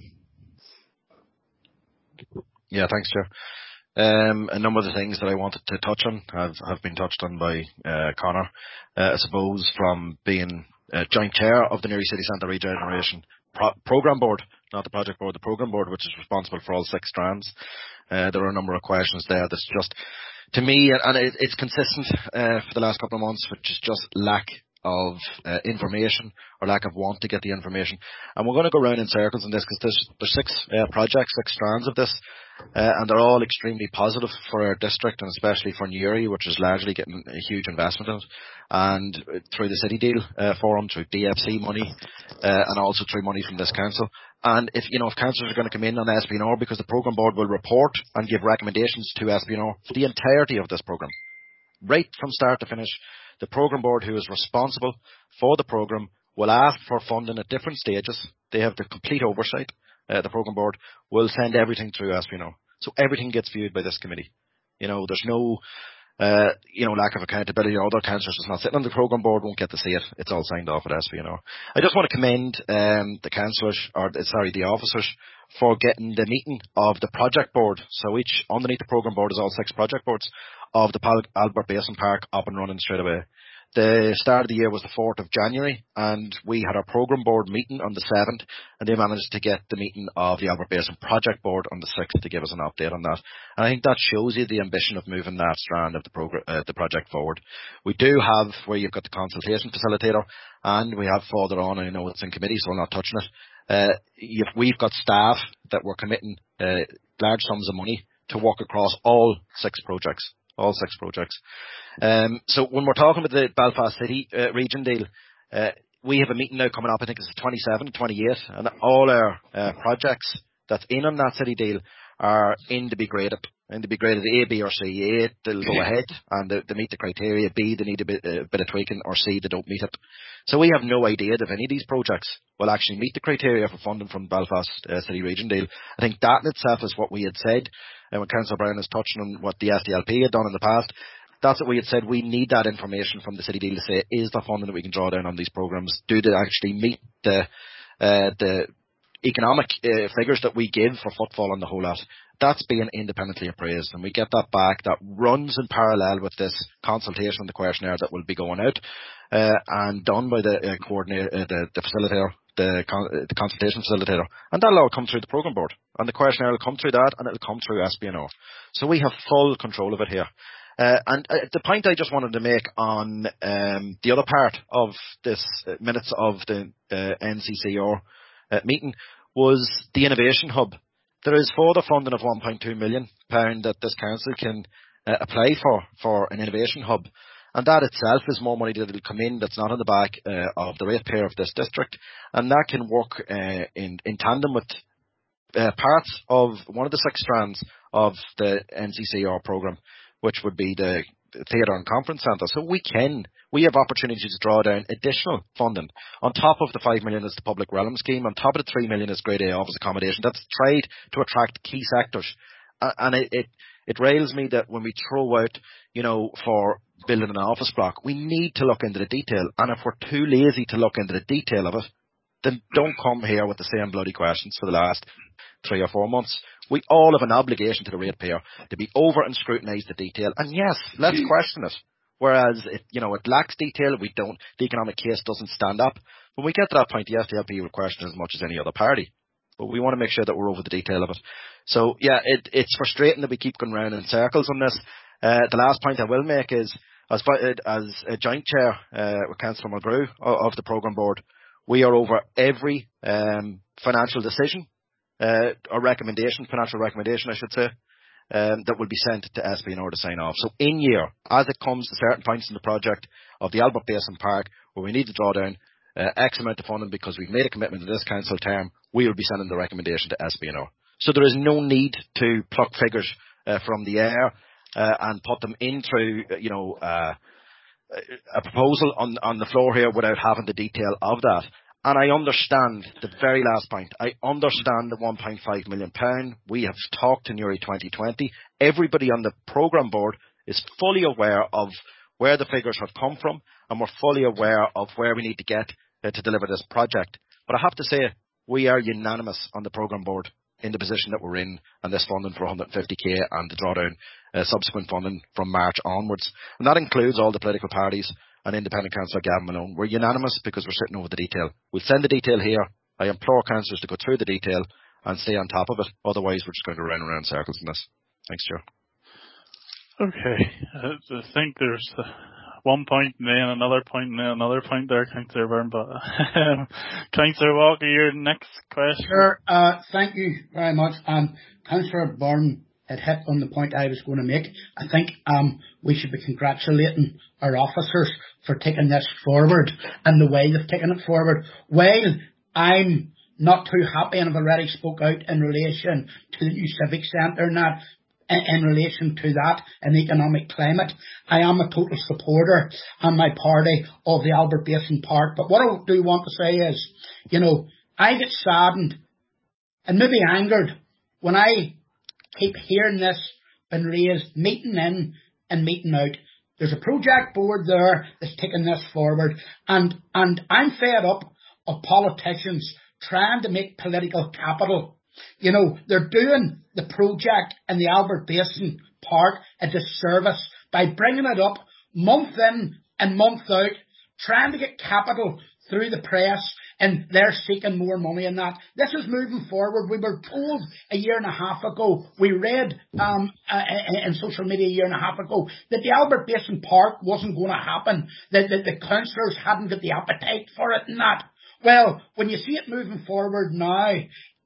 Yeah, thanks, Chair. A number of the things that I wanted to touch on have been touched on by Conor. I suppose from being joint chair of the Newry City Centre Regeneration Programme Board, not the project board, the programme board, which is responsible for all 6 strands. There are a number of questions there that's just, to me, and it's consistent for the last couple of months, which is just lack of information or lack of want to get the information. And we're going to go round in circles on this because there's 6 projects, 6 strands of this, and they're all extremely positive for our district and especially for Newry, which is largely getting a huge investment in it, and through the City Deal Forum, through DFC money, and also through money from this council. And if councillors are going to come in on SPNR, because the programme board will report and give recommendations to SPNR for the entirety of this programme, right from start to finish, the programme board, who is responsible for the programme, will ask for funding at different stages. They have the complete oversight. The programme board will send everything through SPNR, so everything gets viewed by this committee. There's no lack of accountability. Other councillors that's not sitting on the programme board won't get to see it. It's all signed off at SPNR. I just want to commend the councillors, the officers, for getting the meeting of the project board. So each underneath the programme board is all 6 project boards of the Albert Basin Park up and running straight away. The start of the year was the 4th of January, and we had our programme board meeting on the 7th, and they managed to get the meeting of the Albert Basin Project Board on the 6th to give us an update on that. And I think that shows you the ambition of moving that strand of the project forward. We do have where you've got the consultation facilitator, and we have further on, and I know it's in committee, so I'm not touching it. We've got staff that were committing large sums of money to work across all 6 projects. So when we're talking about the Belfast City region deal, we have a meeting now coming up, I think it's the 27th, 28th, and all our projects that's in on that city deal are in to be graded. A, B or C. A, they'll go ahead and they meet the criteria. B, they need a bit of tweaking, or C, they don't meet it. So we have no idea if any of these projects will actually meet the criteria for funding from Belfast City region deal. I think that in itself is what we had said. And when Councillor Brown is touching on what the SDLP had done in the past, that's what we had said. We need that information from the City Deal to say, is the funding that we can draw down on these programmes, do they actually meet the economic figures that we give for footfall and the whole lot, that's being independently appraised, and we get that back. That runs in parallel with this consultation on the questionnaire that will be going out and done by the coordinator, the facilitator, the consultation facilitator, and that'll all come through the programme board, and the questionnaire will come through that, and it'll come through SPNO. So we have full control of it here. And the point I just wanted to make on the other part of this minutes of the NCCR meeting was the Innovation Hub. There is further funding of £1.2 million that this council can apply for an Innovation Hub. And that itself is more money that will come in that's not on the back of the ratepayer of this district. And that can work in tandem with parts of one of the 6 strands of the NCCR programme, which would be the theatre and conference centre. So we have opportunities to draw down additional funding. On top of the 5 million is the public realm scheme. On top of the 3 million is grade A office accommodation. That's tried to attract key sectors. And it rails me that when we throw out, for building an office block, we need to look into the detail. And if we're too lazy to look into the detail of it, then don't come here with the same bloody questions for the last 3 or 4 months. We all have an obligation to the ratepayer to be over and scrutinise the detail. And yes, let's question it. Whereas, it lacks detail, the economic case doesn't stand up. When we get to that point, the SDLP will question as much as any other party. But we want to make sure that we're over the detail of it. So, yeah, it's frustrating that we keep going round in circles on this. The last point I will make is, as a joint chair with Councillor McGrew of the programme board, we are over every financial decision, or financial recommendation, I should say, that will be sent to SPNR to sign off. So in year, as it comes to certain points in the project of the Albert Basin Park, where we need to draw down X amount of funding because we've made a commitment to this council term, we will be sending the recommendation to SPNR. So there is no need to pluck figures from the air and put them in through, a proposal on the floor here without having the detail of that. And I understand the very last point. I understand the £1.5 million. We have talked to Newry 2020. Everybody on the programme board is fully aware of where the figures have come from, and we're fully aware of where we need to get to deliver this project. But I have to say, we are unanimous on the programme board in the position that we're in, and this funding for 150k and the drawdown subsequent funding from March onwards. And that includes all the political parties and independent councillor Gavin Malone. We're unanimous because we're sitting over the detail. We'll send the detail here. I implore councillors to go through the detail and stay on top of it. Otherwise, we're just going to run around circles in this. Thanks, Chair. Okay. I think there's one point and then another point and then another point there, Councillor Byrne. But Councillor Walker, your next question. Sure. Thank you very much. Councillor Byrne had hit on the point I was going to make. I think we should be congratulating our officers for taking this forward and the way they've taken it forward. While I'm not too happy, and I've already spoke out in relation to the new civic centre and that, in relation to that and economic climate, I am a total supporter on my party of the Albert Basin Park. But what I do want to say is, I get saddened and maybe angered when I keep hearing this been raised meeting in and meeting out. There's a project board there that's taking this forward, and I'm fed up of politicians trying to make political capital. They're doing the project in the Albert Basin Park a disservice by bringing it up month in and month out, trying to get capital through the press, and they're seeking more money in that. This is moving forward. We were told a year and a half ago, we read in social media a year and a half ago, that the Albert Basin Park wasn't going to happen, that the councillors hadn't got the appetite for it and that. Well, when you see it moving forward now,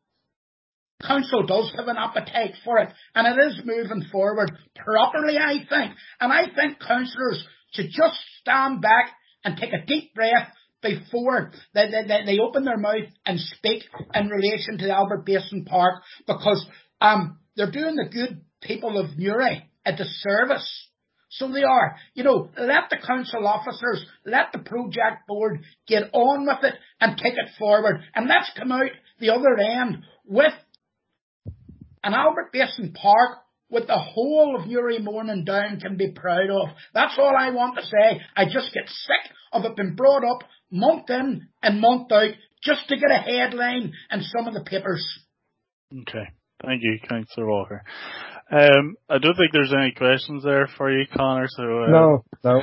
Council does have an appetite for it, and it is moving forward properly, I think. And I think councillors should just stand back and take a deep breath before they open their mouth and speak in relation to the Albert Basin Park, because they're doing the good people of Newry a disservice. So they are. Let the council officers, let the project board get on with it and take it forward. And let's come out the other end with an Albert Basin Park with the whole of Newry Morning Down can be proud of. That's all I want to say. I just get sick of it being brought up month in and month out just to get a headline in some of the papers. Okay. Thank you, Councillor Walker. I don't think there's any questions there for you, Conor, so... No.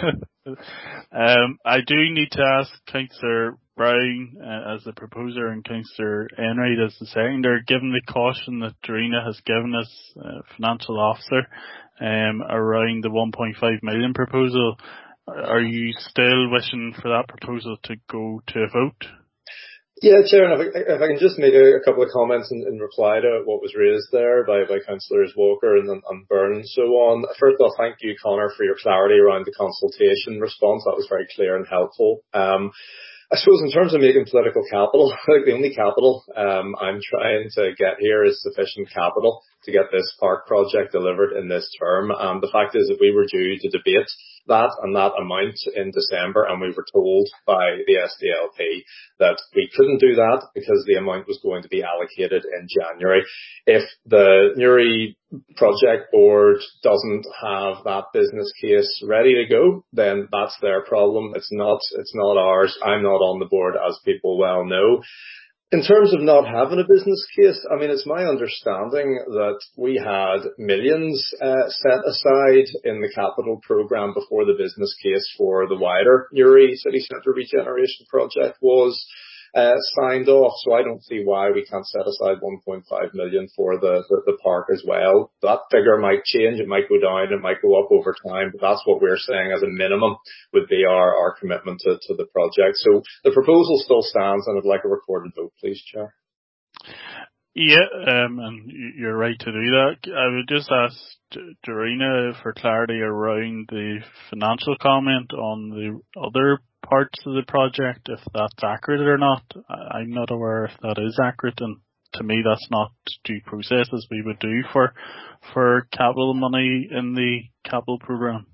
I do need to ask Councillor Brown as the proposer and Councillor Enright as the seconder, given the caution that Dorina has given us, financial officer, around the 1.5 million proposal, are you still wishing for that proposal to go to a vote? Yeah, Chair, and if I can just make a couple of comments in reply to what was raised there by Councillors Walker and Byrne and so on. First of all, thank you, Conor, for your clarity around the consultation response. That was very clear and helpful. I suppose in terms of making political capital, the only capital I'm trying to get here is sufficient capital to get this park project delivered in this term. The fact is that we were due to debate that and that amount in December, and we were told by the SDLP that we couldn't do that because the amount was going to be allocated in January. If the Newry Project Board doesn't have that business case ready to go, then that's their problem. It's not ours. I'm not on the board, as people well know. In terms of not having a business case, I mean, it's my understanding that we had millions set aside in the capital programme before the business case for the wider Newry City Centre regeneration project was signed off. So I don't see why we can't set aside 1.5 million for the park as well. That figure might change, it might go down, it might go up over time, but that's what we're saying as a minimum would be our commitment to the project. So the proposal still stands, and I'd like a recorded vote, please, Chair. Yeah, and you're right to do that. I would just ask Dorina for clarity around the financial comment on the other parts of the project, if that's accurate or not. I'm not aware if that is accurate, and to me that's not due process as we would do for capital money in the capital programme.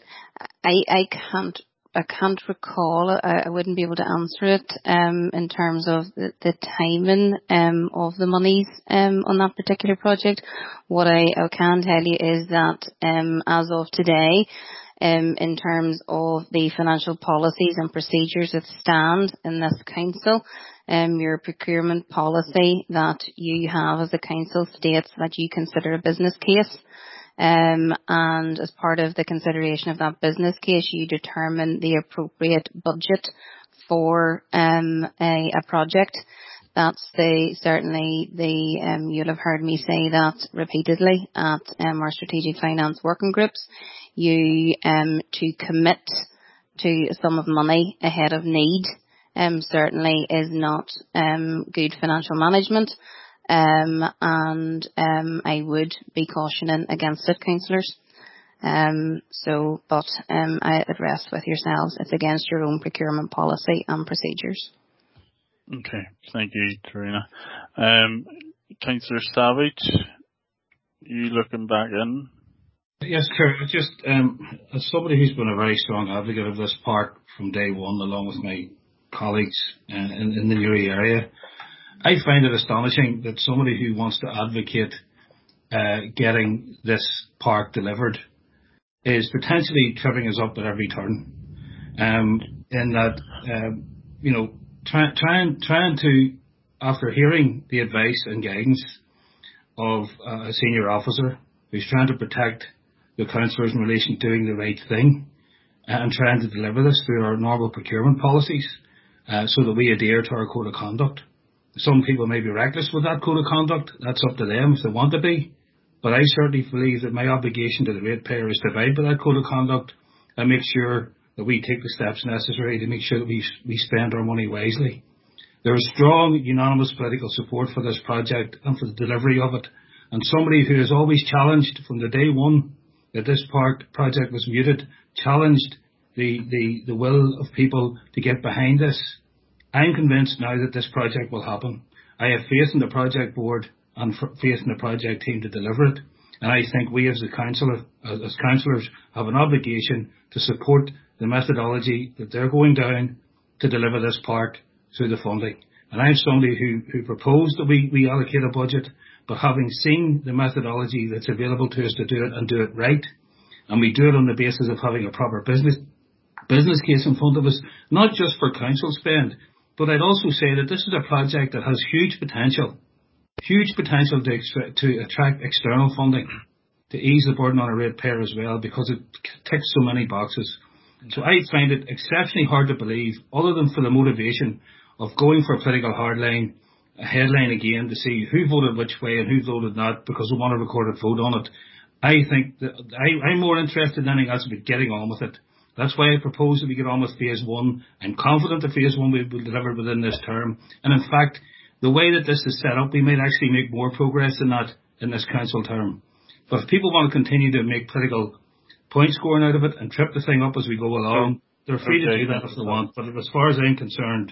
I can't recall. I wouldn't be able to answer it in terms of the timing of the monies on that particular project. What I can tell you is that as of today, in terms of the financial policies and procedures that stand in this council, your procurement policy that you have as a council states that you consider a business case. And as part of the consideration of that business case, you determine the appropriate budget for a project. That's certainly you'll have heard me say that repeatedly at our strategic finance working groups. You to commit to a sum of money ahead of need certainly is not good financial management. And I would be cautioning against it, councillors. But I rest with yourselves. It's against your own procurement policy and procedures. Okay, thank you, Dorina. Councillor Savage, you looking back in? Yes, Chair. Just as somebody who's been a very strong advocate of this park from day one, along with my colleagues in the Newry area, I find it astonishing that somebody who wants to advocate getting this park delivered is potentially tripping us up at every turn. In that, trying to, after hearing the advice and guidance of a senior officer who's trying to protect the councillors in relation to doing the right thing and trying to deliver this through our normal procurement policies so that we adhere to our code of conduct. Some people may be reckless with that code of conduct. That's up to them if they want to be. But I certainly believe that my obligation to the ratepayer is to abide by that code of conduct and make sure that we take the steps necessary to make sure that we spend our money wisely. There is strong, unanimous political support for this project and for the delivery of it. And somebody who has always challenged from the day one that this project was muted, challenged the will of people to get behind this. I'm convinced now that this project will happen. I have faith in the project board and faith in the project team to deliver it. And I think we as councillors have an obligation to support the methodology that they're going down to deliver this park through the funding. And I'm somebody who proposed that we allocate a budget, but having seen the methodology that's available to us to do it and do it right, and we do it on the basis of having a proper business case in front of us, not just for council spend, But I'd also say that this is a project that has huge potential to attract external funding, to ease the burden on a ratepayer as well, because it ticks so many boxes. So I find it exceptionally hard to believe, other than for the motivation of going for a political hardline, a headline again to see who voted which way and who voted not because we want a recorded vote on it. I think that I'm more interested than anything else about getting on with it. That's why I propose that we get on with phase one. I'm confident that phase one will be delivered within this term. And in fact, the way that this is set up, we might actually make more progress than that in this council term. But if people want to continue to make political point scoring out of it and trip the thing up as we go along, they're free to do that if they want. But as far as I'm concerned,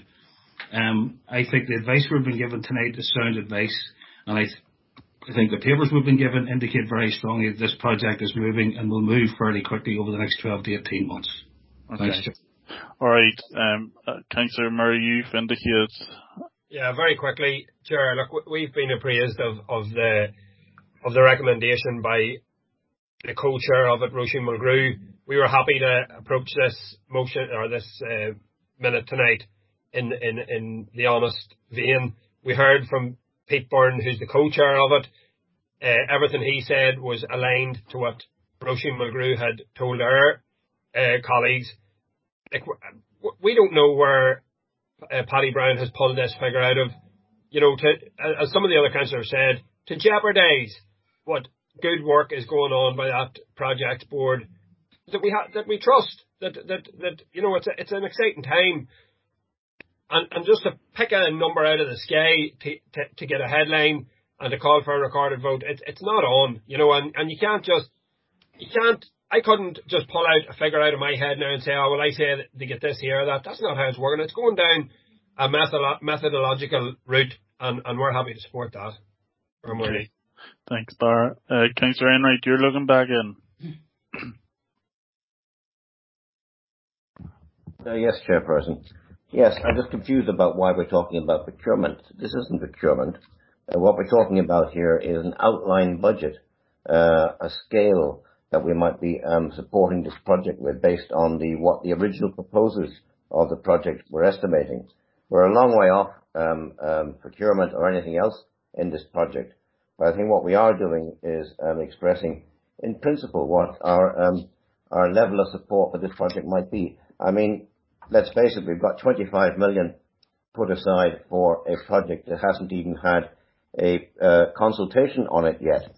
I think the advice we've been given tonight is sound advice. And I think the papers we've been given indicate very strongly that this project is moving and will move fairly quickly over the next 12 to 18 months. Okay. Thanks, Chair. All right. Councillor Murray, you've indicated. Yeah, very quickly, Chair. Look, we've been appraised of the recommendation by the co-chair of it, Roisin Mulgrew. We were happy to approach this motion or this minute tonight in the honest vein. We heard from Pete Byrne, who's the co-chair of it. Everything he said was aligned to what Roisin Mulgrew had told our colleagues. We don't know where Paddy Brown has pulled this figure out of. As some of the other councillors said, to jeopardise what good work is going on by that project board that we trust, that it's an exciting time. And just to pick a number out of the sky to get a headline and to call for a recorded vote, it's not on, and you can't, I couldn't just pull out a figure out of my head now and say, I say that they get this here or that. That's not how it's working. It's going down a methodological route, and we're happy to support that. Okay. Thanks, Bar. Councillor Enright, you're looking back in. Yes, Chairperson. Yes, I'm just confused about why we're talking about procurement. This isn't procurement. What we're talking about here is an outline budget, a scale that we might be supporting this project with based on what the original proposals of the project were estimating. We're a long way off procurement or anything else in this project. But I think what we are doing is expressing in principle what our level of support for this project might be. I mean, let's face it, we've got 25 million put aside for a project that hasn't even had a consultation on it yet.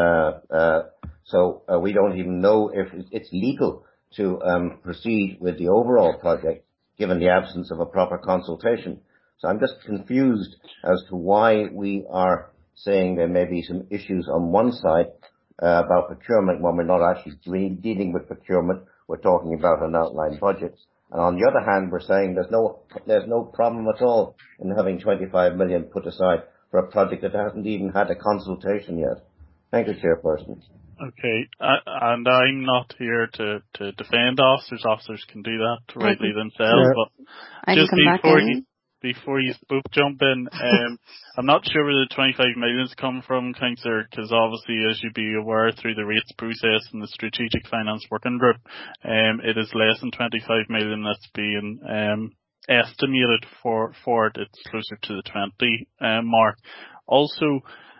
So we don't even know if it's legal to proceed with the overall project, given the absence of a proper consultation. So I'm just confused as to why we are saying there may be some issues on one side about procurement when we're not actually dealing with procurement. We're talking about an outline budget. And on the other hand, we're saying there's no problem at all in having 25 million put aside for a project that hasn't even had a consultation yet. Thank you, Chairperson. Okay, and I'm not here to defend officers. Officers can do that rightly themselves. But just before you both jump in, I'm not sure where the 25 million's come from, Councillor, because obviously, as you'd be aware, through the rates process and the Strategic Finance Working Group, it is less than 25 million that's being estimated for it. It's closer to the 20 mark. Also,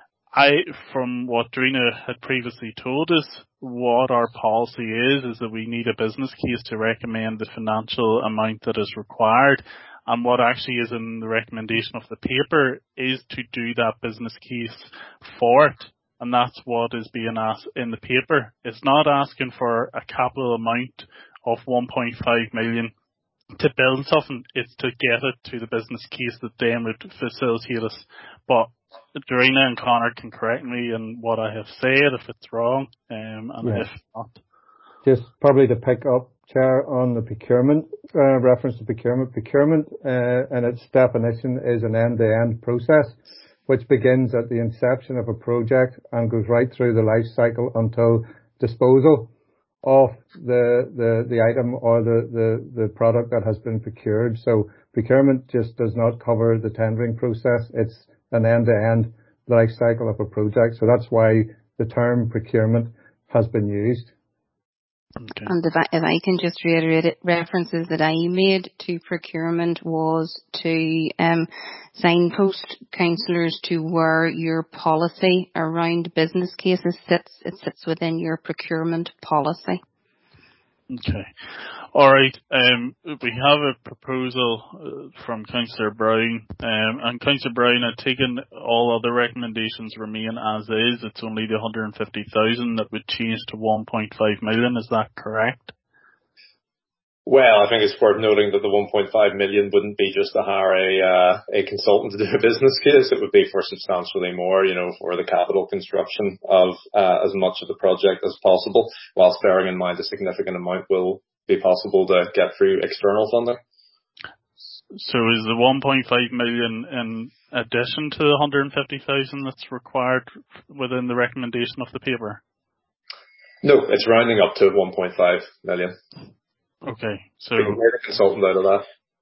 from what Drina had previously told us, what our policy is that we need a business case to recommend the financial amount that is required. And what actually is in the recommendation of the paper is to do that business case for it. And that's what is being asked in the paper. It's not asking for a capital amount of 1.5 million to build something. It's to get it to the business case that then would facilitate us. But Dorina and Connor can correct me in what I have said if it's wrong, and if not. Just probably to pick up, Chair, on the procurement, reference to procurement. Procurement and its definition is an end-to-end process, which begins at the inception of a project and goes right through the life cycle until disposal of the item or the product that has been procured. So procurement just does not cover the tendering process. It's an end-to-end life cycle of a project. So that's why the term procurement has been used. Okay. And if I can just reiterate it, references that I made to procurement was to signpost councillors to where your policy around business cases sits. It sits within your procurement policy. Okay. All right. We have a proposal from Councillor Brown, and Councillor Brown had taken all other recommendations remain as is. It's only the 150,000 that would change to 1.5 million. Is that correct? Well, I think it's worth noting that the 1.5 million wouldn't be just to hire a consultant to do a business case. It would be for substantially more, for the capital construction of as much of the project as possible, whilst bearing in mind a significant amount will be possible to get through external funding. So is the 1.5 million in addition to the 150,000 that's required within the recommendation of the paper? No, it's rounding up to 1.5 million. Okay, so we can make a consultant out of that.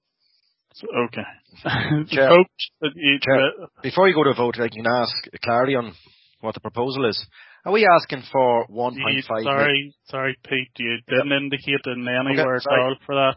Okay. Chair, Chair, before you go to a vote, I can ask clarity on what the proposal is. Are we asking for 1.5 million? Sorry, Pete, you didn't indicate in anywhere at all for that.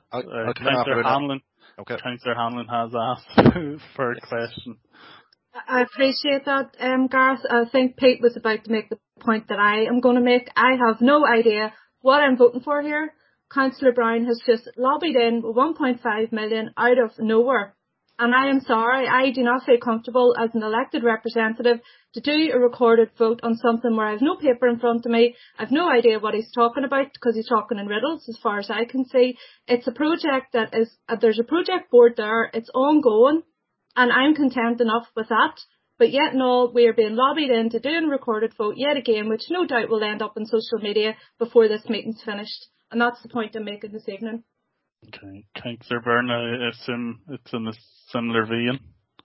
Councillor Hanlon has asked for a question. I appreciate that, Gareth. I think Pete was about to make the point that I am going to make. I have no idea what I'm voting for here. Councillor Brown has just lobbied in 1.5 million out of nowhere. And I am sorry, I do not feel comfortable as an elected representative to do a recorded vote on something where I have no paper in front of me. I have no idea what he's talking about because he's talking in riddles as far as I can see. It's a project that is, there's a project board there, it's ongoing, and I'm content enough with that. But yet and all, we are being lobbied in to do a recorded vote yet again, which no doubt will end up on social media before this meeting's finished. And that's the point I'm making this evening. Okay. Councillor Byrne, I assume it's in a similar vein.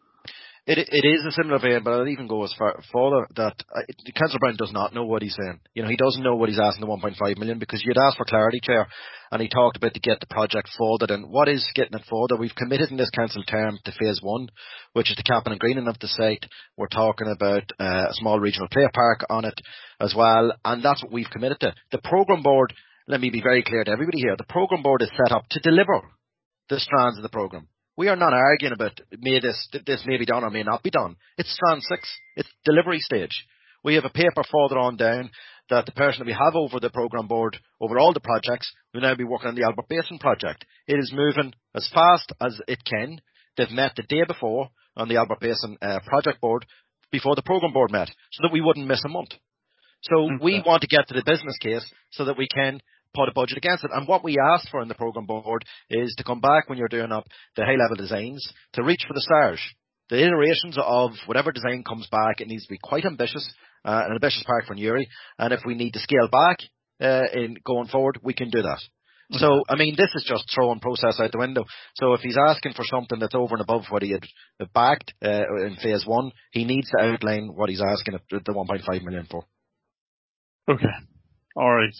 It is a similar vein, but I'd even go as far further that Councillor Brown does not know what he's saying. He doesn't know what he's asking the 1.5 million because you'd asked for clarity, Chair, and he talked about to get the project forwarded. And what is getting it forwarded? We've committed in this council term to phase 1, which is the capping and greening of the site. We're talking about a small regional play park on it as well, and that's what we've committed to. The programme board, let me be very clear to everybody here, the programme board is set up to deliver the strands of the programme. We are not arguing about this may be done or may not be done. It's strand 6. It's delivery stage. We have a paper further on down that the person that we have over the programme board, over all the projects, will now be working on the Albert Basin project. It is moving as fast as it can. They've met the day before on the Albert Basin project board before the programme board met so that we wouldn't miss a month. So we want to get to the business case so that we can put a budget against it. And what we asked for in the programme board is to come back when you're doing up the high-level designs to reach for the stars. The iterations of whatever design comes back, it needs to be quite ambitious, an ambitious park for Newry. And if we need to scale back in going forward, we can do that. So, this is just throwing process out the window. So if he's asking for something that's over and above what he had backed in phase 1, he needs to outline what he's asking the 1.5 million for. Okay. All right.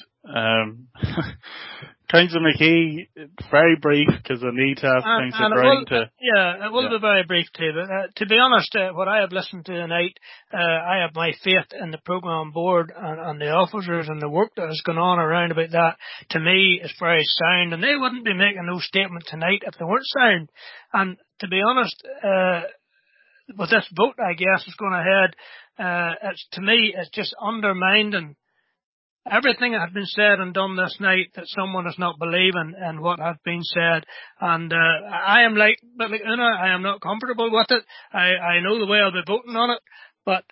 Councillor McKee, very brief because I need to ask Councillor Brown to... Yeah, it will be very brief too. But to be honest, what I have listened to tonight, I have my faith in the programme board and the officers and the work that has gone on around about that. To me, is very sound, and they wouldn't be making no statement tonight if they weren't sound. And to be honest, with this vote, I guess, is going ahead, to me, it's just undermining everything that had been said and done this night, that someone is not believing in what has been said. And I am like Una, I am not comfortable with it. I know the way I'll be voting on it, but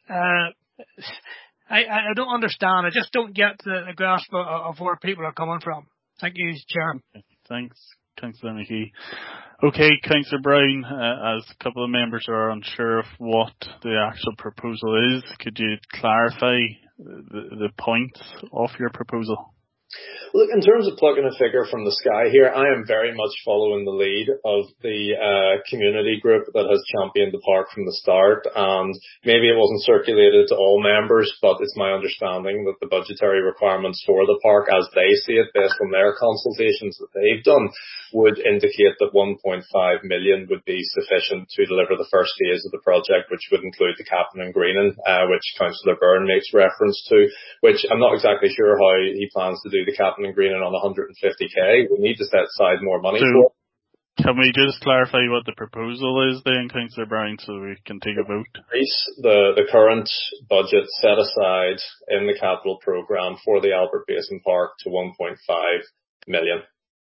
I don't understand. I just don't get the grasp of where people are coming from. Thank you, Chair. Okay, thanks, Councillor McKee. Okay, Councillor Brown, as a couple of members are unsure of what the actual proposal is, could you clarify the points of your proposal? Look, in terms of plucking a figure from the sky here, I am very much following the lead of the community group that has championed the park from the start. And maybe it wasn't circulated to all members, but it's my understanding that the budgetary requirements for the park, as they see it, based on their consultations that they've done, would indicate that 1.5 million would be sufficient to deliver the first phase of the project, which would include the capping and greening, which Councillor Byrne makes reference to, which I'm not exactly sure how he plans to do do the Captain Greening on 150k. We need to set aside more money for it. Can we just clarify what the proposal is then, Councillor Brown, so we can take a vote? Increase the current budget set aside in the capital programme for the Albert Basin Park to 1.5 million.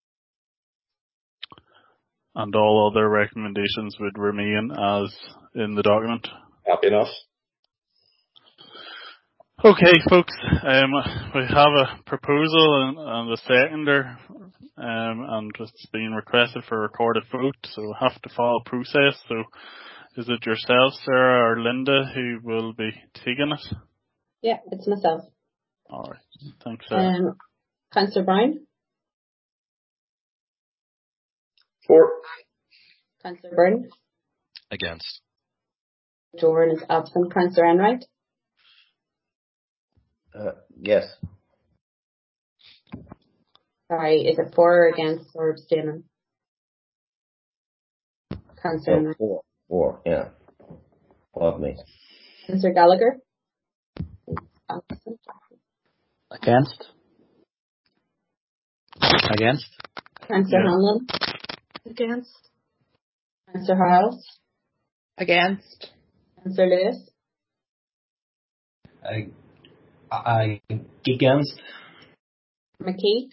And all other recommendations would remain as in the document? Happy enough. Okay, folks, we have a proposal and a seconder, and it's been requested for a recorded vote, so we have to follow process. So is it yourself, Sarah, or Linda, who will be taking it? Yeah, it's myself. Alright, thanks, Sarah. Councillor Brown? For. Councillor Byrne? Against. Doran is absent. Councillor Enright? Yes. Sorry, is it for or against or abstaining? Councillor Enright? Four, yeah. Above me. Councillor Gallagher? Absent. Against. Against. Councillor Hanlon? Against. Councillor Howells? Against. Councillor Lewis? Against. McKee?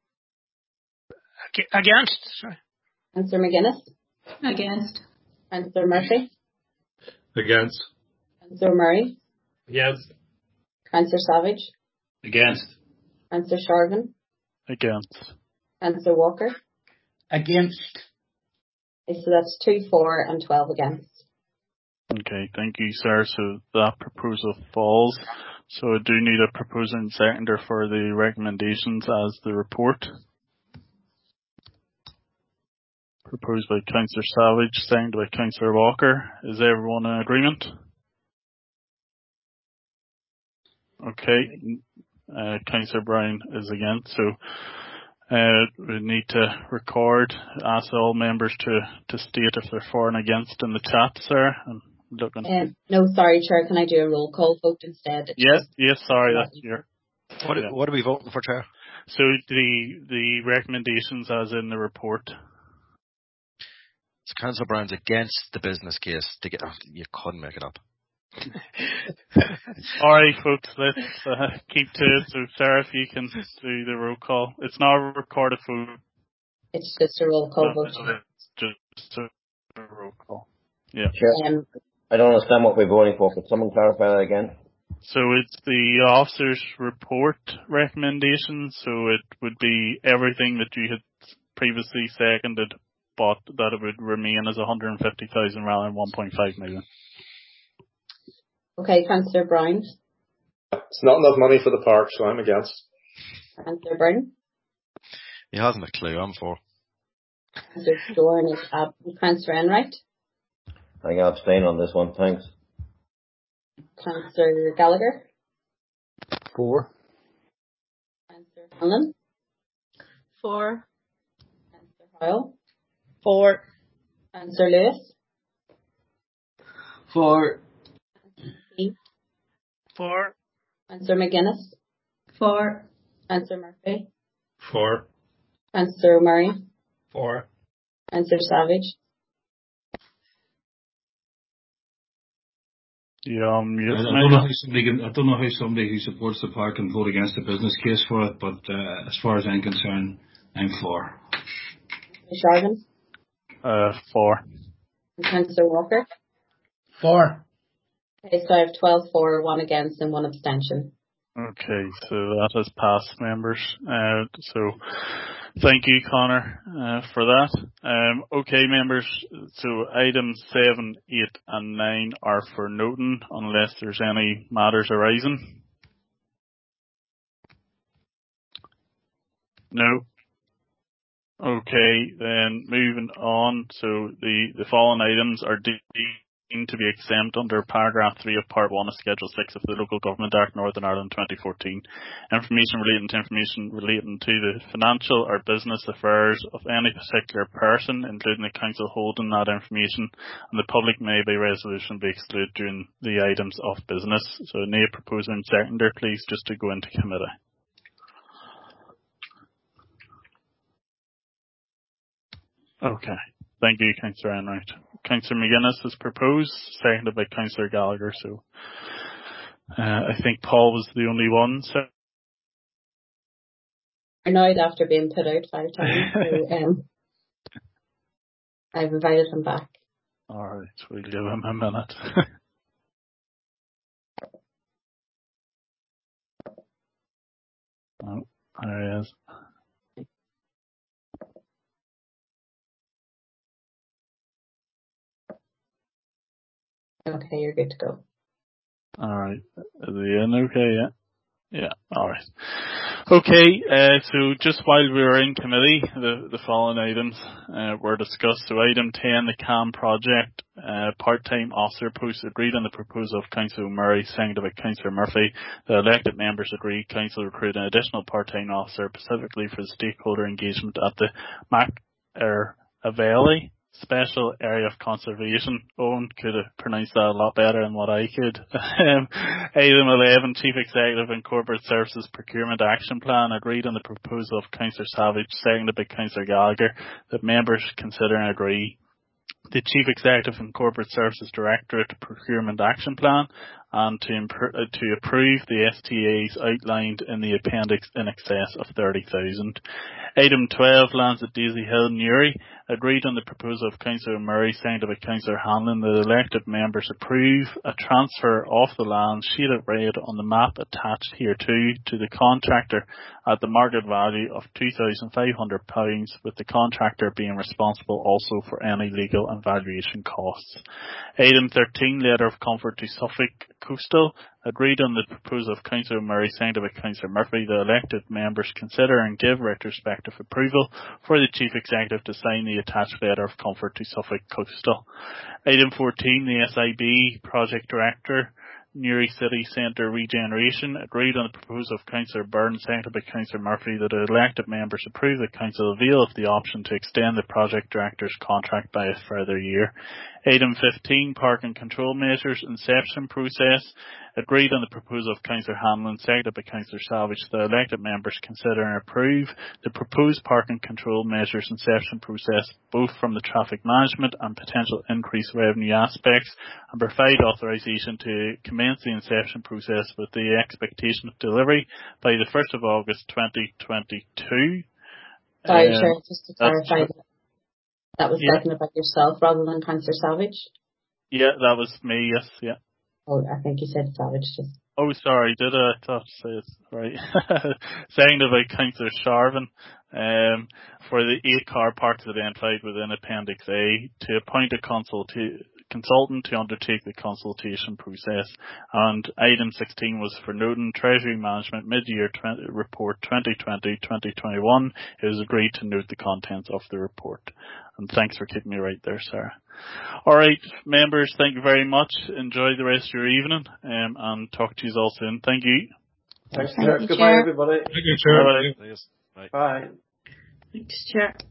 Against. Sorry. Councillor McGuinness? Against. Councillor Murphy? Against. Councillor Murray? Against. Councillor Savage? Against. Councillor Sharvin? Against. Councillor Walker? Against. Okay, so that's 2 for and 12 against. Okay, thank you, sir. So that proposal falls. So I do need a proposer and seconder for the recommendations as the report. Proposed by Councillor Savage, seconded by Councillor Walker. Is everyone in agreement? Okay, Councillor Brown is against. So we need to record, ask all members to state if they're for and against in the chat, sir. No, sorry, Chair. Can I do a roll call vote instead? Yes, sorry, that's your. What are we voting for, Chair? So the recommendations as in the report. So Councillor Brown's against the business case to get. You couldn't make it up. Alright, folks, let's keep to it. So, Sarah, if you can do the roll call. It's not a recorded vote. It's just a roll call vote. It's just a roll call. Yeah. Sure. I don't understand what we're voting for. Could someone clarify that again? So it's the officer's report recommendation. So it would be everything that you had previously seconded, but that it would remain as 150,000 rather than 1.5 million. Okay, Councillor Brown. It's not enough money for the park, so I'm against. Councillor Byrne. He hasn't a clue. I'm for. Councillor Doran is absent. Councillor Enright. I can abstain on this one, thanks. Councillor Gallagher. For. Councillor Hanlon. For. Councillor Hoyle. For. Councillor Lewis. For. For. Councillor McGuinness. For. Councillor Murphy. For. Councillor Murray. For. Councillor Savage. Yeah, I don't know how somebody who supports the park can vote against the business case for it, but as far as I'm concerned, I'm for. Sharvin. For. And Councillor Walker. For. Okay, so I have 12 for, 1 against and 1 abstention. Okay, so that has passed, members. So thank you, Connor, for that. Okay, members, so items 7, 8 and 9 are for noting unless there's any matters arising. No. Okay, then moving on. So the following items are deemed to be exempt under paragraph 3 of part 1 of schedule 6 of the Local Government Act Northern Ireland 2014. Information relating to the financial or business affairs of any particular person, including the council holding that information, and the public may by resolution be excluded during the items of business. So need a proposer and seconder, please, just to go into committee. Okay. Thank you, Councillor Enright. Councillor McGuinness is proposed, seconded by Councillor Gallagher. So I think Paul was the only one. So Annoyed after being put out 5 times. So, I've invited him back. All right, we'll give him a minute. Oh, there he is. Okay, you're good to go. All right. Is he in okay? Yeah. Yeah. All right. Okay. So just while we were in committee, the following items were discussed. So item 10, the CAM project, part-time officer post, agreed on the proposal of Councillor Murray, seconded by Councillor Murphy. The elected members agreed Council recruit an additional part-time officer specifically for the stakeholder engagement at the Aveli Special Area of Conservation. Owen could have pronounced that a lot better than what I could. Item 11, Chief Executive and Corporate Services Procurement Action Plan, agreed on the proposal of Councillor Savage, seconded by Councillor Gallagher, that members consider and agree the Chief Executive and Corporate Services Directorate Procurement Action Plan and to approve the STAs outlined in the appendix in excess of 30,000. Item 12, lands at Daisy Hill, Newry, agreed on the proposal of Councillor Murray, seconded by Councillor Hanlon, that elected members approve a transfer of the land shaded red on the map attached hereto to the contractor at the market value of £2,500, with the contractor being responsible also for any legal and valuation costs. Item 13, letter of comfort to Suffolk Coastal, agreed on the proposal of Councillor Murray, seconded by Councillor Murphy, the elected members consider and give retrospective approval for the Chief Executive to sign the attached letter of comfort to Suffolk Coastal. Item 14, the SIB Project Director, Newry City Centre Regeneration, agreed on the proposal of Councillor Byrne, seconded by Councillor Murphy, that elected members approve the Council avail of the option to extend the Project Director's contract by a further year. Item 15, Park and Control Measures Inception Process, agreed on the proposal of Councillor Hanlon, seconded by Councillor Savage, the elected members consider and approve the proposed Park and Control Measures Inception Process, both from the traffic management and potential increased revenue aspects, and provide authorisation to commence the inception process with the expectation of delivery by the 1st of August 2022. Sorry, Chair, just to clarify that was seconded by yourself rather than Councillor Savage? Yeah, that was me, yes, yeah. Oh, I think you said Savage just. Oh, sorry, did I? I thought to say it right. Seconded by Councillor Sharvin, for the 8 car parks identified within Appendix A to appoint a consultant to undertake the consultation process. And item 16 was for Newton Treasury Management Mid-Year Report 2020-2021. It was agreed to note the contents of the report. And thanks for keeping me right there, Sarah. All right, members, thank you very much. Enjoy the rest of your evening, and talk to you all soon. Thank you. Thanks, Chair. Goodbye, everybody. Thank you, Chair. Bye. Bye. Thanks, Chair.